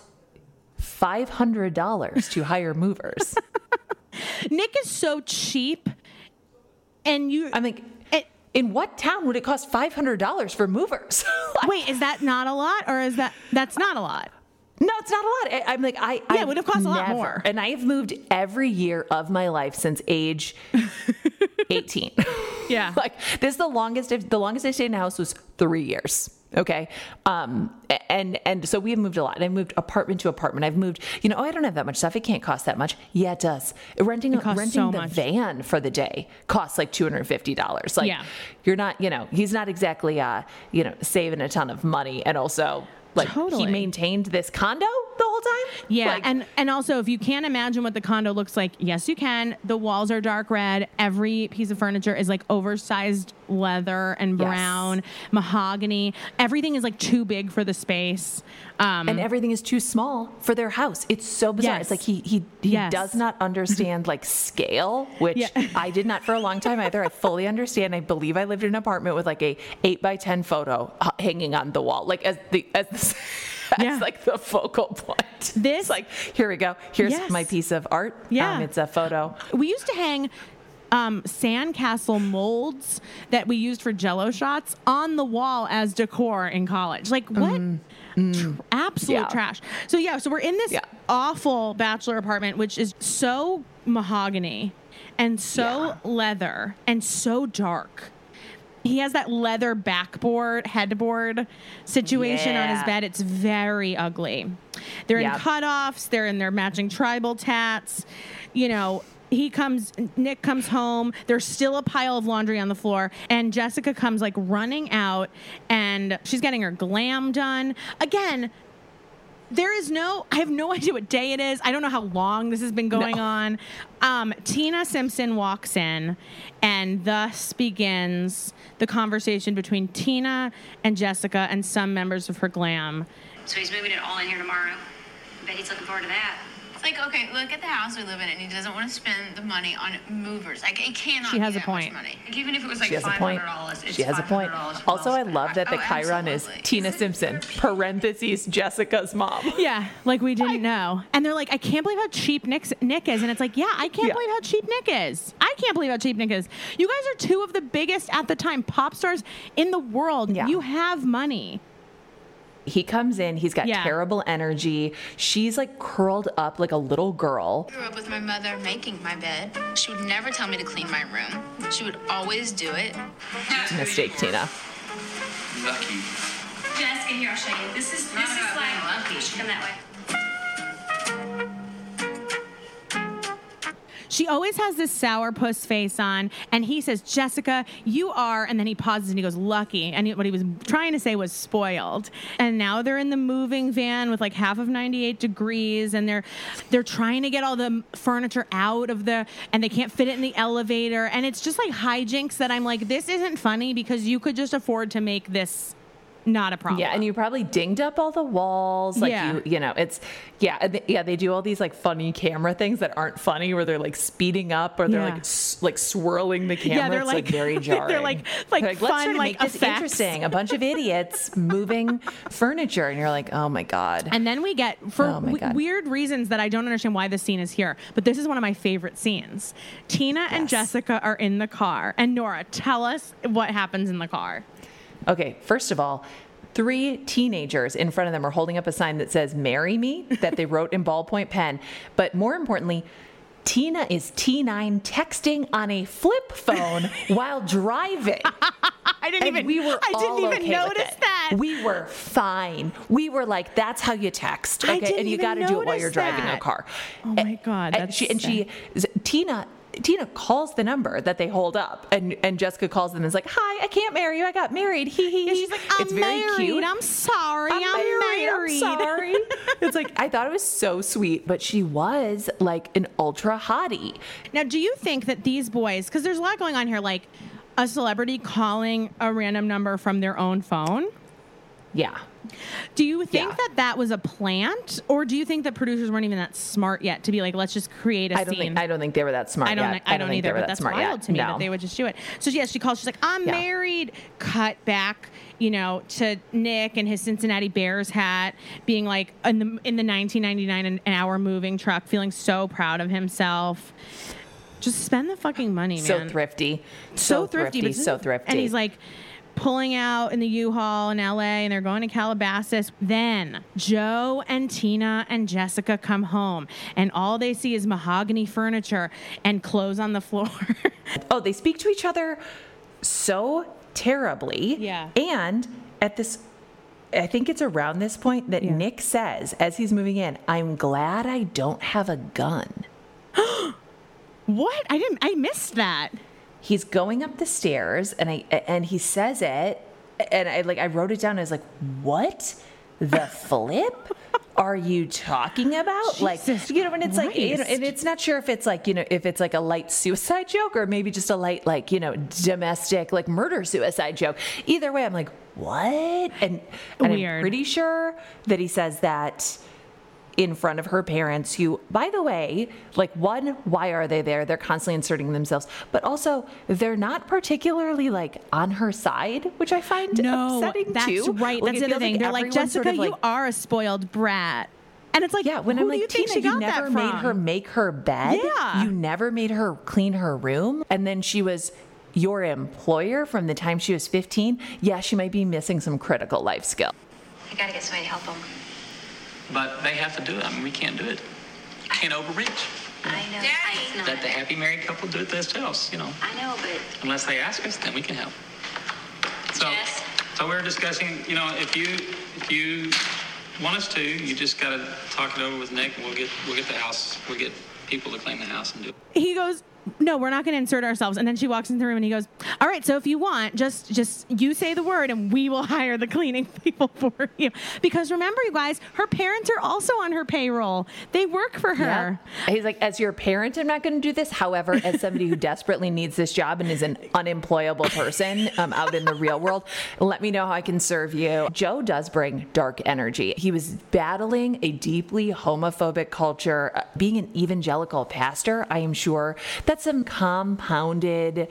C: $500 to hire movers.
B: Nick is so cheap. And
C: I'm like, in what town would it cost $500 for movers?
B: Wait, is that not a lot? Or that's not a lot?
C: No, it's not a lot. I'm like,
B: it would have cost a lot more.
C: And I have moved every year of my life since age 18.
B: Yeah.
C: Like this is the longest I stayed in a house was 3 years. Okay. And so we have moved a lot. And I've moved apartment to apartment. I've moved, I don't have that much stuff. It can't cost that much. Yeah, it does. Renting the van for the day costs like $250. Like you're not, he's not exactly, saving a ton of money. And also, Like
B: Totally.
C: he maintained this condo the whole time.
B: Yeah,
C: Like,
B: and also, if you can't imagine what the condo looks like, yes, you can. The walls are dark red. Every piece of furniture is like oversized leather and brown, mahogany. Everything is like too big for the space.
C: and everything is too small for their house. It's so bizarre.
B: Yes.
C: It's like he
B: Yes.
C: does not understand like scale, which
B: Yeah.
C: I did not for a long time either. I fully understand. I believe I lived in an apartment with like a 8x10 photo hanging on the wall, like as
B: Yeah.
C: like the focal point.
B: This-
C: like, here we go. Here's
B: Yes.
C: my piece of art.
B: Yeah.
C: It's a photo.
B: We used to hang sandcastle molds that we used for Jell-O shots on the wall as decor in college. Like what? Absolute
C: Yeah.
B: trash. So we're in this
C: Yeah.
B: awful bachelor apartment, which is so mahogany and so leather and so dark. He has that leather headboard situation on his
C: Yeah.
B: bed. It's very ugly. They're in
C: Yep.
B: cutoffs. They're in their matching tribal tats. You know, Nick comes home. There's still a pile of laundry on the floor. And Jessica comes like running out and she's getting her glam done. Again, I have no idea what day it is. I don't know how long this has been going on. Tina Simpson walks in, and thus begins the conversation between Tina and Jessica and some members of her glam.
I: So he's moving it all in here tomorrow. I bet he's looking forward to that.
G: It's like, okay, look at the house we live in, and he doesn't want to spend the money on movers. Like, it cannot
B: She has
G: be
B: a
G: that
B: point.
G: much money. Like, even if it was like
C: She has a point.
G: $500, it's
C: She has a point.
G: $500
C: Also, I
G: well
C: love that the
G: spent.
C: Chiron is
G: Absolutely.
C: Tina Simpson, parentheses, Jessica's mom.
B: Yeah, like we didn't know. And they're like, I can't believe how cheap Nick is. And it's like, yeah, I can't believe how cheap Nick is. I can't believe how cheap Nick is. You guys are two of the biggest at the time pop stars in the world.
C: Yeah.
B: You have money.
C: He comes in, he's got
B: Yeah.
C: terrible energy. She's like curled up like a little girl.
G: I grew up with my mother making my bed. She would never tell me to clean my room. She would always do it.
C: Mistake, Tina.
H: Lucky.
I: Jessica, here, I'll show you. This is
G: Not about
I: like,
G: being lucky.
I: you should come that way.
B: She always has this sourpuss face on, and he says, Jessica, you are, and then he pauses and he goes, lucky. And what he was trying to say was spoiled. And now they're in the moving van with like half of 98 degrees, and they're trying to get all the furniture out of and they can't fit it in the elevator. And it's just like hijinks that I'm like, this isn't funny because you could just afford to make this not a problem.
C: Yeah, and you probably dinged up all the walls. Like
B: Yeah.
C: you know, it's they do all these like funny camera things that aren't funny, where they're like speeding up or they're
B: Yeah.
C: like swirling the camera.
B: Yeah, they're
C: it's
B: like-
C: very jarring.
B: they're like
C: They're let's
B: fun,
C: try to
B: like,
C: make this
B: effects.
C: interesting. A bunch of idiots moving furniture, and you're like, oh my god.
B: And then we get, for
C: Oh my God.
B: weird reasons that I don't understand why this scene is here, but this is one of my favorite scenes. Tina and
C: Yes.
B: Jessica are in the car. And Nora, tell us what happens in the car.
C: Okay, first of all, 3 teenagers in front of them are holding up a sign that says "Marry Me" that they wrote in ballpoint pen. But more importantly, Tina is T9 texting on a flip phone while driving.
B: I didn't
C: And
B: even,
C: we were
B: I didn't
C: all
B: even
C: okay with
B: notice
C: it.
B: that.
C: We were fine. We were like, that's how you text.
B: I
C: Okay.
B: didn't
C: And you
B: even
C: got to do it while
B: notice
C: you're driving a
B: that.
C: car.
B: Oh my God,
C: And
B: that's
C: Tina calls the number that they hold up, and Jessica calls them and is like, "Hi, I can't marry you. I got married." Hee hee.
B: Yeah, she's like, I'm
C: it's very
B: married.
C: cute.
B: I'm sorry. I'm
C: I'm
B: married.
C: sorry. It's like, I thought it was so sweet, but she was like an ultra hottie.
B: Now, do you think that these boys, because there's a lot going on here, like a celebrity calling a random number from their own phone?
C: Yeah.
B: Do you think
C: Yeah.
B: that was a plant, or do you think that producers weren't even that smart yet to be like, let's just create a scene?
C: I don't think they were that smart
B: I don't
C: yet.
B: either,
C: think they were
B: but
C: that
B: that's
C: smart
B: wild
C: yet.
B: to me
C: No.
B: that they would just do it. So yes, she calls. She's like, I'm
C: Yeah.
B: married. Cut back, to Nick and his Cincinnati Bears hat, being like in the 1999 an hour moving truck, feeling so proud of himself. Just spend the fucking money, man.
C: So thrifty.
B: So thrifty, but
C: So thrifty.
B: And he's like pulling out in the U-Haul in LA, and they're going to Calabasas. Then Joe and Tina and Jessica come home, and all they see is mahogany furniture and clothes on the floor.
C: Oh, they speak to each other so terribly.
B: Yeah.
C: And at this, I think it's around this point that Nick says, as he's moving in, "I'm glad I don't have a gun."
B: What? I missed that.
C: He's going up the stairs, and he says it, and I wrote it down. I was like, "What?" the flip are you talking about?
B: Jesus
C: like, and it's like,
B: Christ.
C: and it's not sure if it's like, if it's like a light suicide joke or maybe just a light, like, domestic, like murder suicide joke. Either way, I'm like, what? And
B: Weird.
C: I'm pretty sure that he says that in front of her parents, who, by the way, like, one, why are they there? They're constantly inserting themselves, but also they're not particularly like on her side, which I find upsetting
B: that's
C: too.
B: Right.
C: Like,
B: That's
C: it
B: the other
C: feels
B: thing.
C: like
B: They're like,
C: everyone's
B: Jessica,
C: sort of
B: you
C: like,
B: are a spoiled brat. And it's like,
C: yeah, when
B: who
C: I'm
B: do you
C: like,
B: think
C: Tina,
B: she
C: you
B: got
C: never
B: that
C: made
B: from?
C: her make her bed.
B: Yeah.
C: You never made her clean her room. And then she was your employer from the time she was 15. Yeah, she might be missing some critical life skill.
I: I gotta get somebody to help them.
J: But they have to do it. I mean, we can't do it. We can't overreach.
I: I know.
G: Daddy!
J: Let the happy married couple do it themselves,
I: I know, but
J: Unless they ask us, then we can help. So,
I: Jess?
J: so we're discussing, if you want us to, you just got to talk it over with Nick, and we'll get the house, we'll get people to clean the house and do it.
B: He goes, no, we're not going to insert ourselves. And then she walks into the room and he goes, all right, so if you want, just you say the word and we will hire the cleaning people for you. Because remember, you guys, her parents are also on her payroll. They work for her.
C: Yeah. He's like, as your parent, I'm not going to do this. However, as somebody who desperately needs this job and is an unemployable person out in the real world, let me know how I can serve you. Joe does bring dark energy. He was battling a deeply homophobic culture. Being an evangelical pastor, I am sure that's some compounded,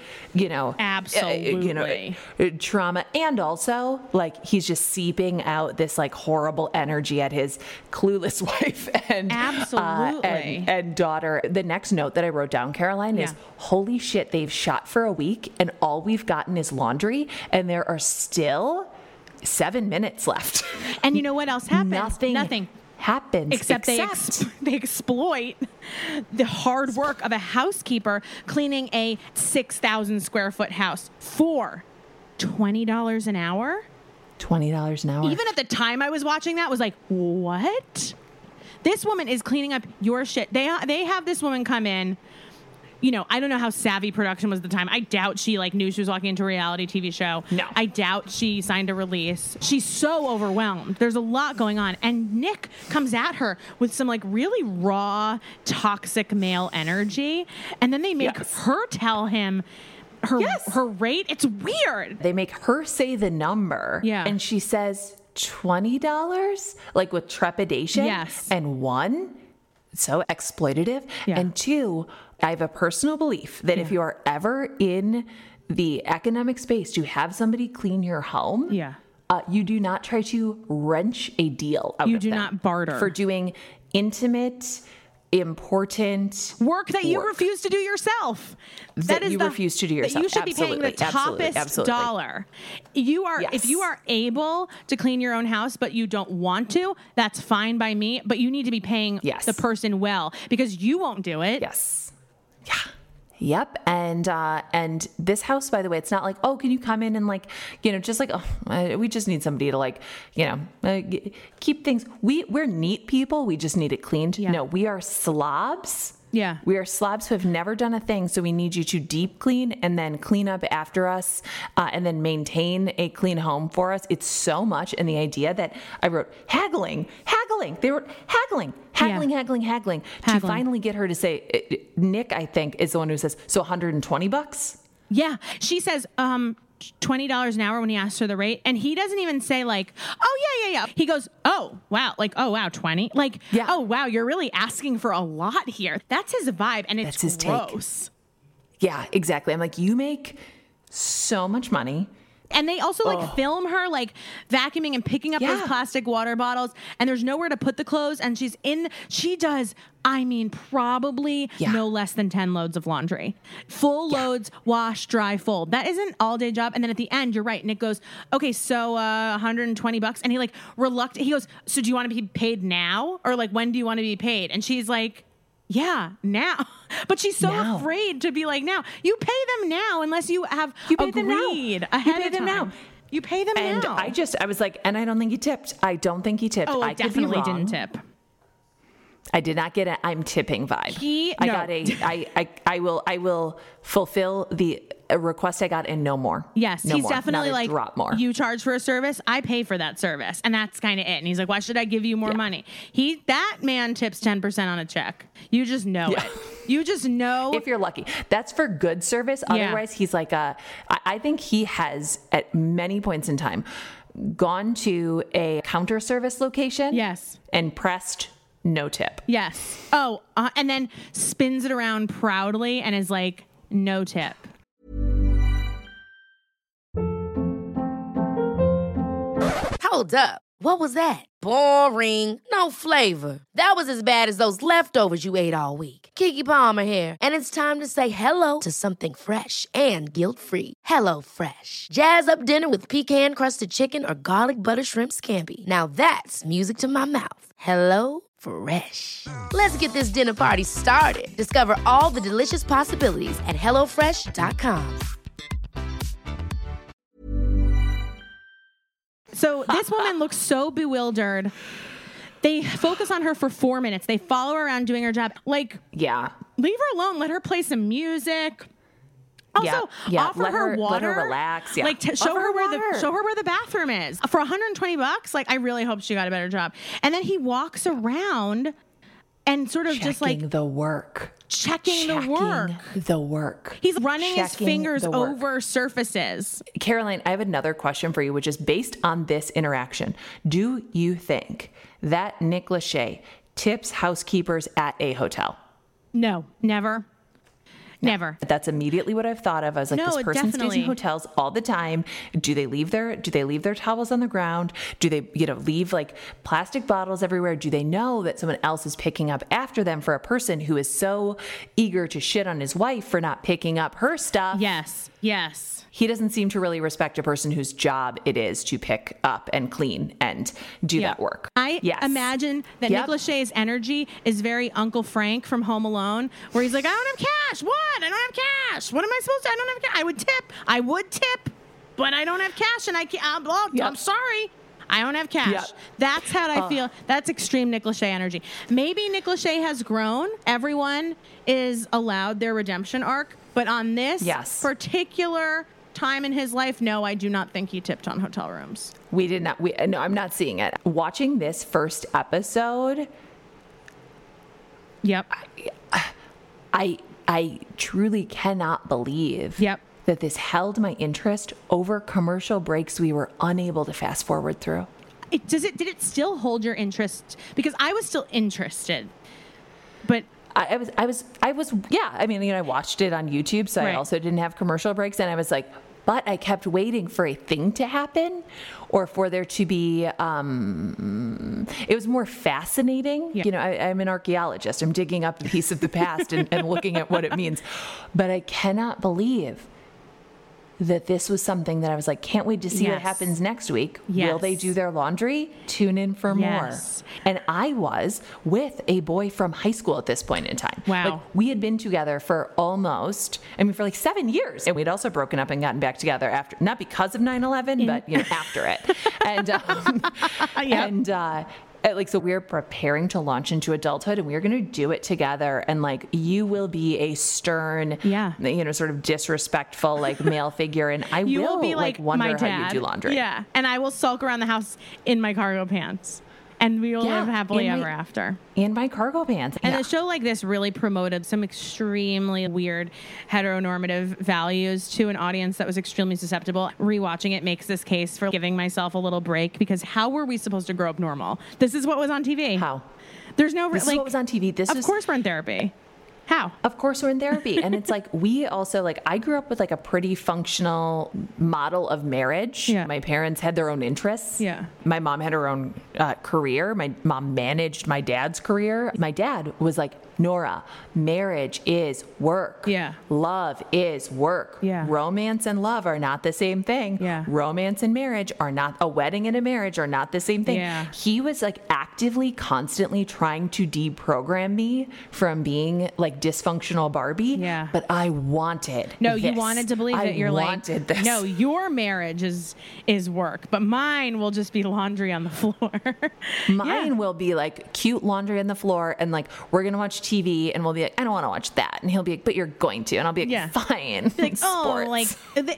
B: Absolutely.
C: Trauma. And also, like, he's just seeping out this like horrible energy at his clueless wife and
B: Absolutely.
C: and daughter. The next note that I wrote down, Caroline, is holy shit, they've shot for a week and all we've gotten is laundry and there are still 7 minutes left.
B: And you know what else happens? Nothing
C: happens
B: except they exploit the hard work of a housekeeper cleaning a 6,000 square foot house for $20 an hour.
C: $20 an hour.
B: Even at the time I was watching that, I was like, what? This woman is cleaning up your shit. They have this woman come in. I don't know how savvy production was at the time. I doubt she knew she was walking into a reality TV show.
C: No.
B: I doubt she signed a release. She's so overwhelmed. There's a lot going on. And Nick comes at her with some really raw, toxic male energy. And then they make her tell him her rate. It's weird.
C: They make her say the number.
B: Yeah.
C: And she says $20, with trepidation.
B: Yes.
C: And one, so exploitative.
B: Yeah.
C: And two, I have a personal belief that if you are ever in the economic space to have somebody clean your home, you do not try to wrench a deal out
B: You
C: of
B: do
C: them
B: not barter.
C: for doing intimate, important
B: work that you refuse to do yourself.
C: That you refuse to do yourself.
B: That you should be paying the toppest dollar. You are, if you are able to clean your own house, but you don't want to, that's fine by me. But you need to be paying the person well because you won't do it.
C: Yes. Yeah. Yep. And this house, by the way, it's not like, oh, can you come in and we just need somebody to keep things. We're neat people. We just need it cleaned.
B: Yeah.
C: No, we are slobs.
B: Yeah.
C: We are slobs who have never done a thing. So we need you to deep clean and then clean up after us and then maintain a clean home for us. It's so much. And the idea that I wrote haggling. They wrote haggling to finally get her to say, Nick, I think, is the one who says, so $120?
B: Yeah. She says, $20 an hour when he asks her the rate. And he doesn't even say oh, yeah. He goes, oh, wow. Oh, wow, 20. Oh, wow, you're really asking for a lot here. That's his vibe. And it's
C: his
B: gross.
C: Take. Yeah, exactly. I'm like, you make so much money.
B: And they also film her vacuuming and picking up those plastic water bottles. And there's nowhere to put the clothes. And she does, probably no less than 10 loads of laundry. Full loads, wash, dry, fold. That is an all day job. And then at the end, you're right. Nick goes, okay, so $120. And he reluctant. He goes, so do you want to be paid now? Or when do you want to be paid? And she's like, yeah, now. But she's so afraid to be now. You pay them now unless you have agreed ahead of time. Now. You pay them
C: and
B: now.
C: I was like, and I don't think he tipped. I don't think he tipped.
B: Oh,
C: I
B: definitely didn't tip.
C: I did not get I'm tipping vibe. I got I will fulfill the a request I got and no more.
B: Yes,
C: no
B: he's
C: more.
B: definitely
C: Not a
B: like,
C: drop more.
B: you charge for a service, I pay for that service. And that's kind of it. And he's like, why should I give you more money? That man tips 10% on a check. You just know it. You just know.
C: If you're lucky. That's for good service. Otherwise, he's like I think he has at many points in time gone to a counter service location.
B: Yes.
C: And pressed no tip.
B: Yes. Oh, and then spins it around proudly and is like, no tip.
A: Hold up. What was that? Boring. No flavor. That was as bad as those leftovers you ate all week. Keke Palmer here, and it's time to say hello to something fresh and guilt-free. Hello Fresh. Jazz up dinner with pecan-crusted chicken or garlic butter shrimp scampi. Now that's music to my mouth. Hello Fresh. Let's get this dinner party started. Discover all the delicious possibilities at HelloFresh.com.
B: So this woman looks so bewildered. They focus on her for 4 minutes. They follow her around doing her job. Like,
C: yeah,
B: leave her alone. Let her play some music. Also, offer her water.
C: Let her relax. Yeah.
B: Like, show her where the bathroom is. For $120, like, I really hope she got a better job. And then he walks around and sort of just like
C: the work.
B: Checking
C: the work.
B: He's running his fingers over surfaces.
C: Caroline, I have another question for you, which is based on this interaction. Do you think that Nick Lachey tips housekeepers at a hotel?
B: No, never. Never.
C: That's immediately what I've thought of. I was like, this person stays in hotels all the time. Do they leave their towels on the ground? Do they, leave like plastic bottles everywhere? Do they know that someone else is picking up after them for a person who is so eager to shit on his wife for not picking up her stuff?
B: Yes. Yes.
C: He doesn't seem to really respect a person whose job it is to pick up and clean and do that work.
B: I imagine that Nick Lachey's energy is very Uncle Frank from Home Alone, where he's like, I don't have cash. What? I don't have cash. What am I supposed to? I don't have cash. I would tip, but I don't have cash, and I can't. I'm sorry. I don't have cash. Yep. That's how I feel. That's extreme Nick Lachey energy. Maybe Nick Lachey has grown. Everyone is allowed their redemption arc. But on this particular time in his life, no, I do not think he tipped on hotel rooms.
C: We did not. No, I'm not seeing it. Watching this first episode.
B: Yep.
C: I truly cannot believe that this held my interest over commercial breaks we were unable to fast forward through.
B: Did it still hold your interest? Because I was still interested, but
C: I was. Yeah. I mean, I watched it on YouTube, so I also didn't have commercial breaks, and I was like, but I kept waiting for a thing to happen or for there to be, it was more fascinating. Yeah. I'm an archaeologist. I'm digging up a piece of the past and looking at what it means. But I cannot believe that this was something that I was like, can't wait to see what happens next week.
B: Yes.
C: Will they do their laundry? Tune in for more. And I was with a boy from high school at this point in time.
B: Wow.
C: Like, we had been together for for like 7 years. And we'd also broken up and gotten back together after, not because of 9/11, but after it. And, so we're preparing to launch into adulthood, and we're going to do it together. And like, you will be a stern, sort of disrespectful, like male figure. And I will be like wonder
B: my dad.
C: how you do laundry.
B: Yeah. And I will sulk around the house in my cargo pants. And we will live happily ever after.
C: In my cargo pants.
B: And a show like this really promoted some extremely weird heteronormative values to an audience that was extremely susceptible. Rewatching it makes this case for giving myself a little break, because how were we supposed to grow up normal? This is what was on TV.
C: How?
B: There's no...
C: This is what was on TV.
B: Of course we're in therapy. How?
C: Of course we're in therapy. And it's like, we also, like, I grew up with like a pretty functional model of marriage. Yeah. My parents had their own interests.
B: Yeah.
C: My mom had her own career. My mom managed my dad's career. My dad was like, Nora, marriage is work.
B: Yeah.
C: Love is work.
B: Yeah.
C: Romance and love are not the same thing.
B: Yeah.
C: Romance and marriage are not, a wedding and a marriage are not the same thing.
B: Yeah.
C: He was like actively, constantly trying to deprogram me from being like dysfunctional Barbie.
B: Yeah.
C: But I wanted
B: No,
C: this.
B: you wanted to believe that you're like,
C: I wanted this.
B: no, your marriage is work, but mine will just be laundry on the floor.
C: Mine will be like cute laundry on the floor and like, we're going to watch TV, and we'll be like, I don't want to watch that. And he'll be like, but you're going to. And I'll be like, fine.
B: Like,
C: Sports.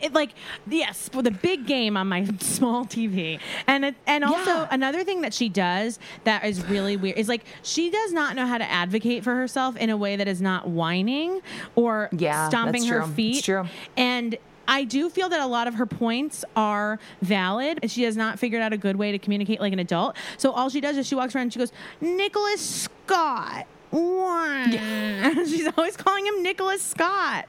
B: yes, for the big game on my small TV. And also another thing that she does that is really weird is like, she does not know how to advocate for herself in a way that is not whining or stomping her feet.
C: It's true.
B: And I do feel that a lot of her points are valid. She has not figured out a good way to communicate like an adult. So all she does is she walks around and she goes, Nicholas Scott. Yeah. She's always calling him Nicholas Scott.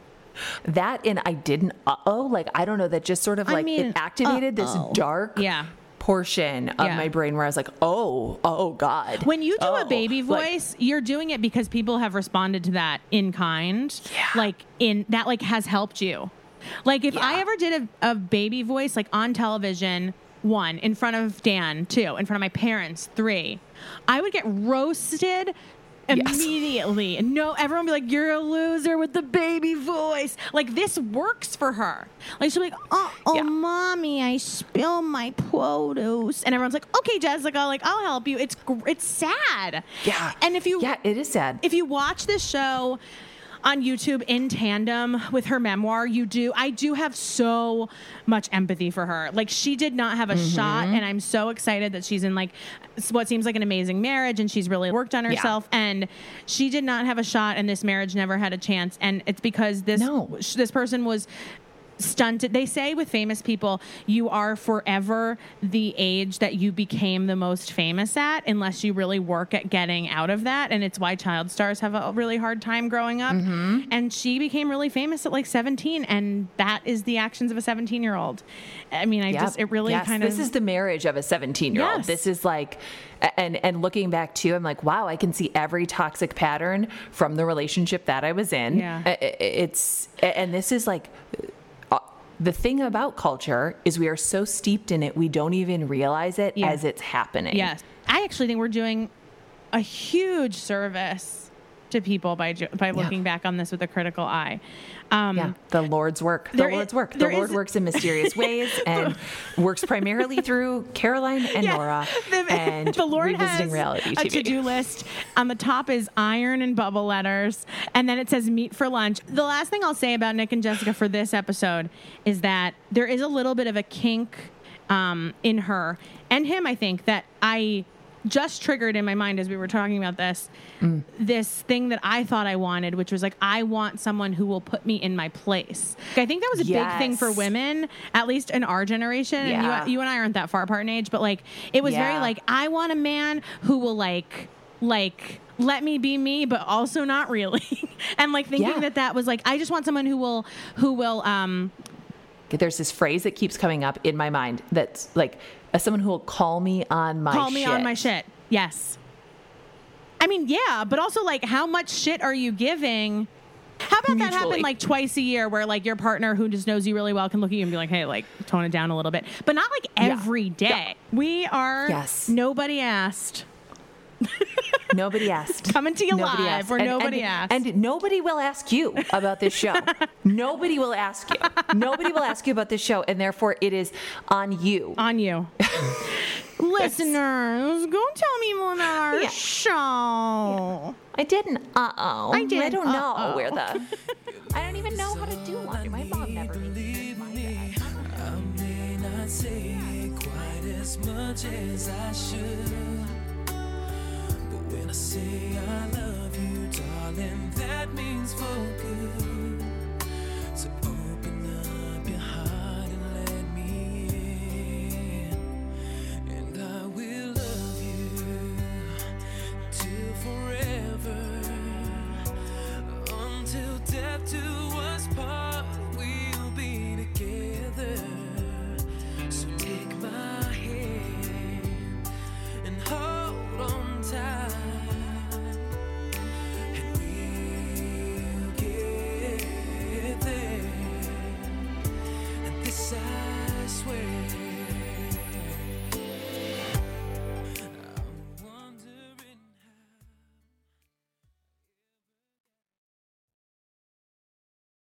C: That, and I didn't, like, I don't know, that just sort of like, it activated this dark portion of my brain where I was like, oh God.
B: When you do a baby voice, you're doing it because people have responded to that in kind. Yeah. Like, that like has helped you. Like, if I ever did a baby voice, like on television, 1, in front of Dan, 2, in front of my parents, 3, I would get roasted immediately. No, everyone would be like, you're a loser with the baby voice. Like, this works for her. Like, she'll be like, mommy, I spilled my produce. And everyone's like, okay, Jessica, like, I'll help you. It's sad. Yeah. And if you...
C: Yeah, it is sad.
B: If you watch this show on YouTube in tandem with her memoir, I do have so much empathy for her. Like, she did not have a shot, and I'm so excited that she's in like what seems like an amazing marriage, and she's really worked on herself, and she did not have a shot, and this marriage never had a chance, and it's because this person was stunted. They say with famous people, you are forever the age that you became the most famous at, unless you really work at getting out of that. And it's why child stars have a really hard time growing up. And she became really famous at like 17, and that is the actions of a 17-year-old. I mean, it really kind of...
C: This is the marriage of a 17-year-old.
B: Yes.
C: This is like... And looking back too, I'm like, wow, I can see every toxic pattern from the relationship that I was in.
B: Yeah.
C: And this is like... The thing about culture is we are so steeped in it, we don't even realize it as it's happening.
B: Yes. I actually think we're doing a huge service to people by looking back on this with a critical eye.
C: The Lord's work. The Lord works in mysterious ways and works primarily through Caroline and Nora and
B: the Lord
C: revisiting
B: has
C: reality TV.
B: A to-do list. On the top is iron and bubble letters, and then it says meet for lunch. The last thing I'll say about Nick and Jessica for this episode is that there is a little bit of a kink in her and him, I think, that I just triggered in my mind as we were talking about this thing that I thought I wanted, which was like, I want someone who will put me in my place. I think that was a big thing for women, at least in our generation. And you and I aren't that far apart in age, but like, it was very like, I want a man who will like let me be me, but also not really. And like thinking that was like, I just want someone who will
C: there's this phrase that keeps coming up in my mind that's like, someone who will call me on my
B: shit. Yes. I mean, yeah, but also like, how much shit are you giving? How about that happen like twice a year where like your partner who just knows you really well can look at you and be like, hey, like tone it down a little bit, but not like every day. Yeah. We are nobody asked.
C: Nobody asked.
B: Coming to you live where nobody asked.
C: And nobody will ask you about this show. Nobody will ask you. Nobody will ask you about this show, and therefore it is on you.
B: On you. Listeners, go tell me more about our show. Yeah.
C: I didn't.
B: I did.
C: I don't know where the... I don't even know how to do one. My mom never did. My dad.
K: I may not say it quite as much as I should. When I say I love you, darling, that means for good. So open up your heart and let me in. And I will love you till forever. Until death do us part, we'll be together. So take my hand and hold on tight. I swear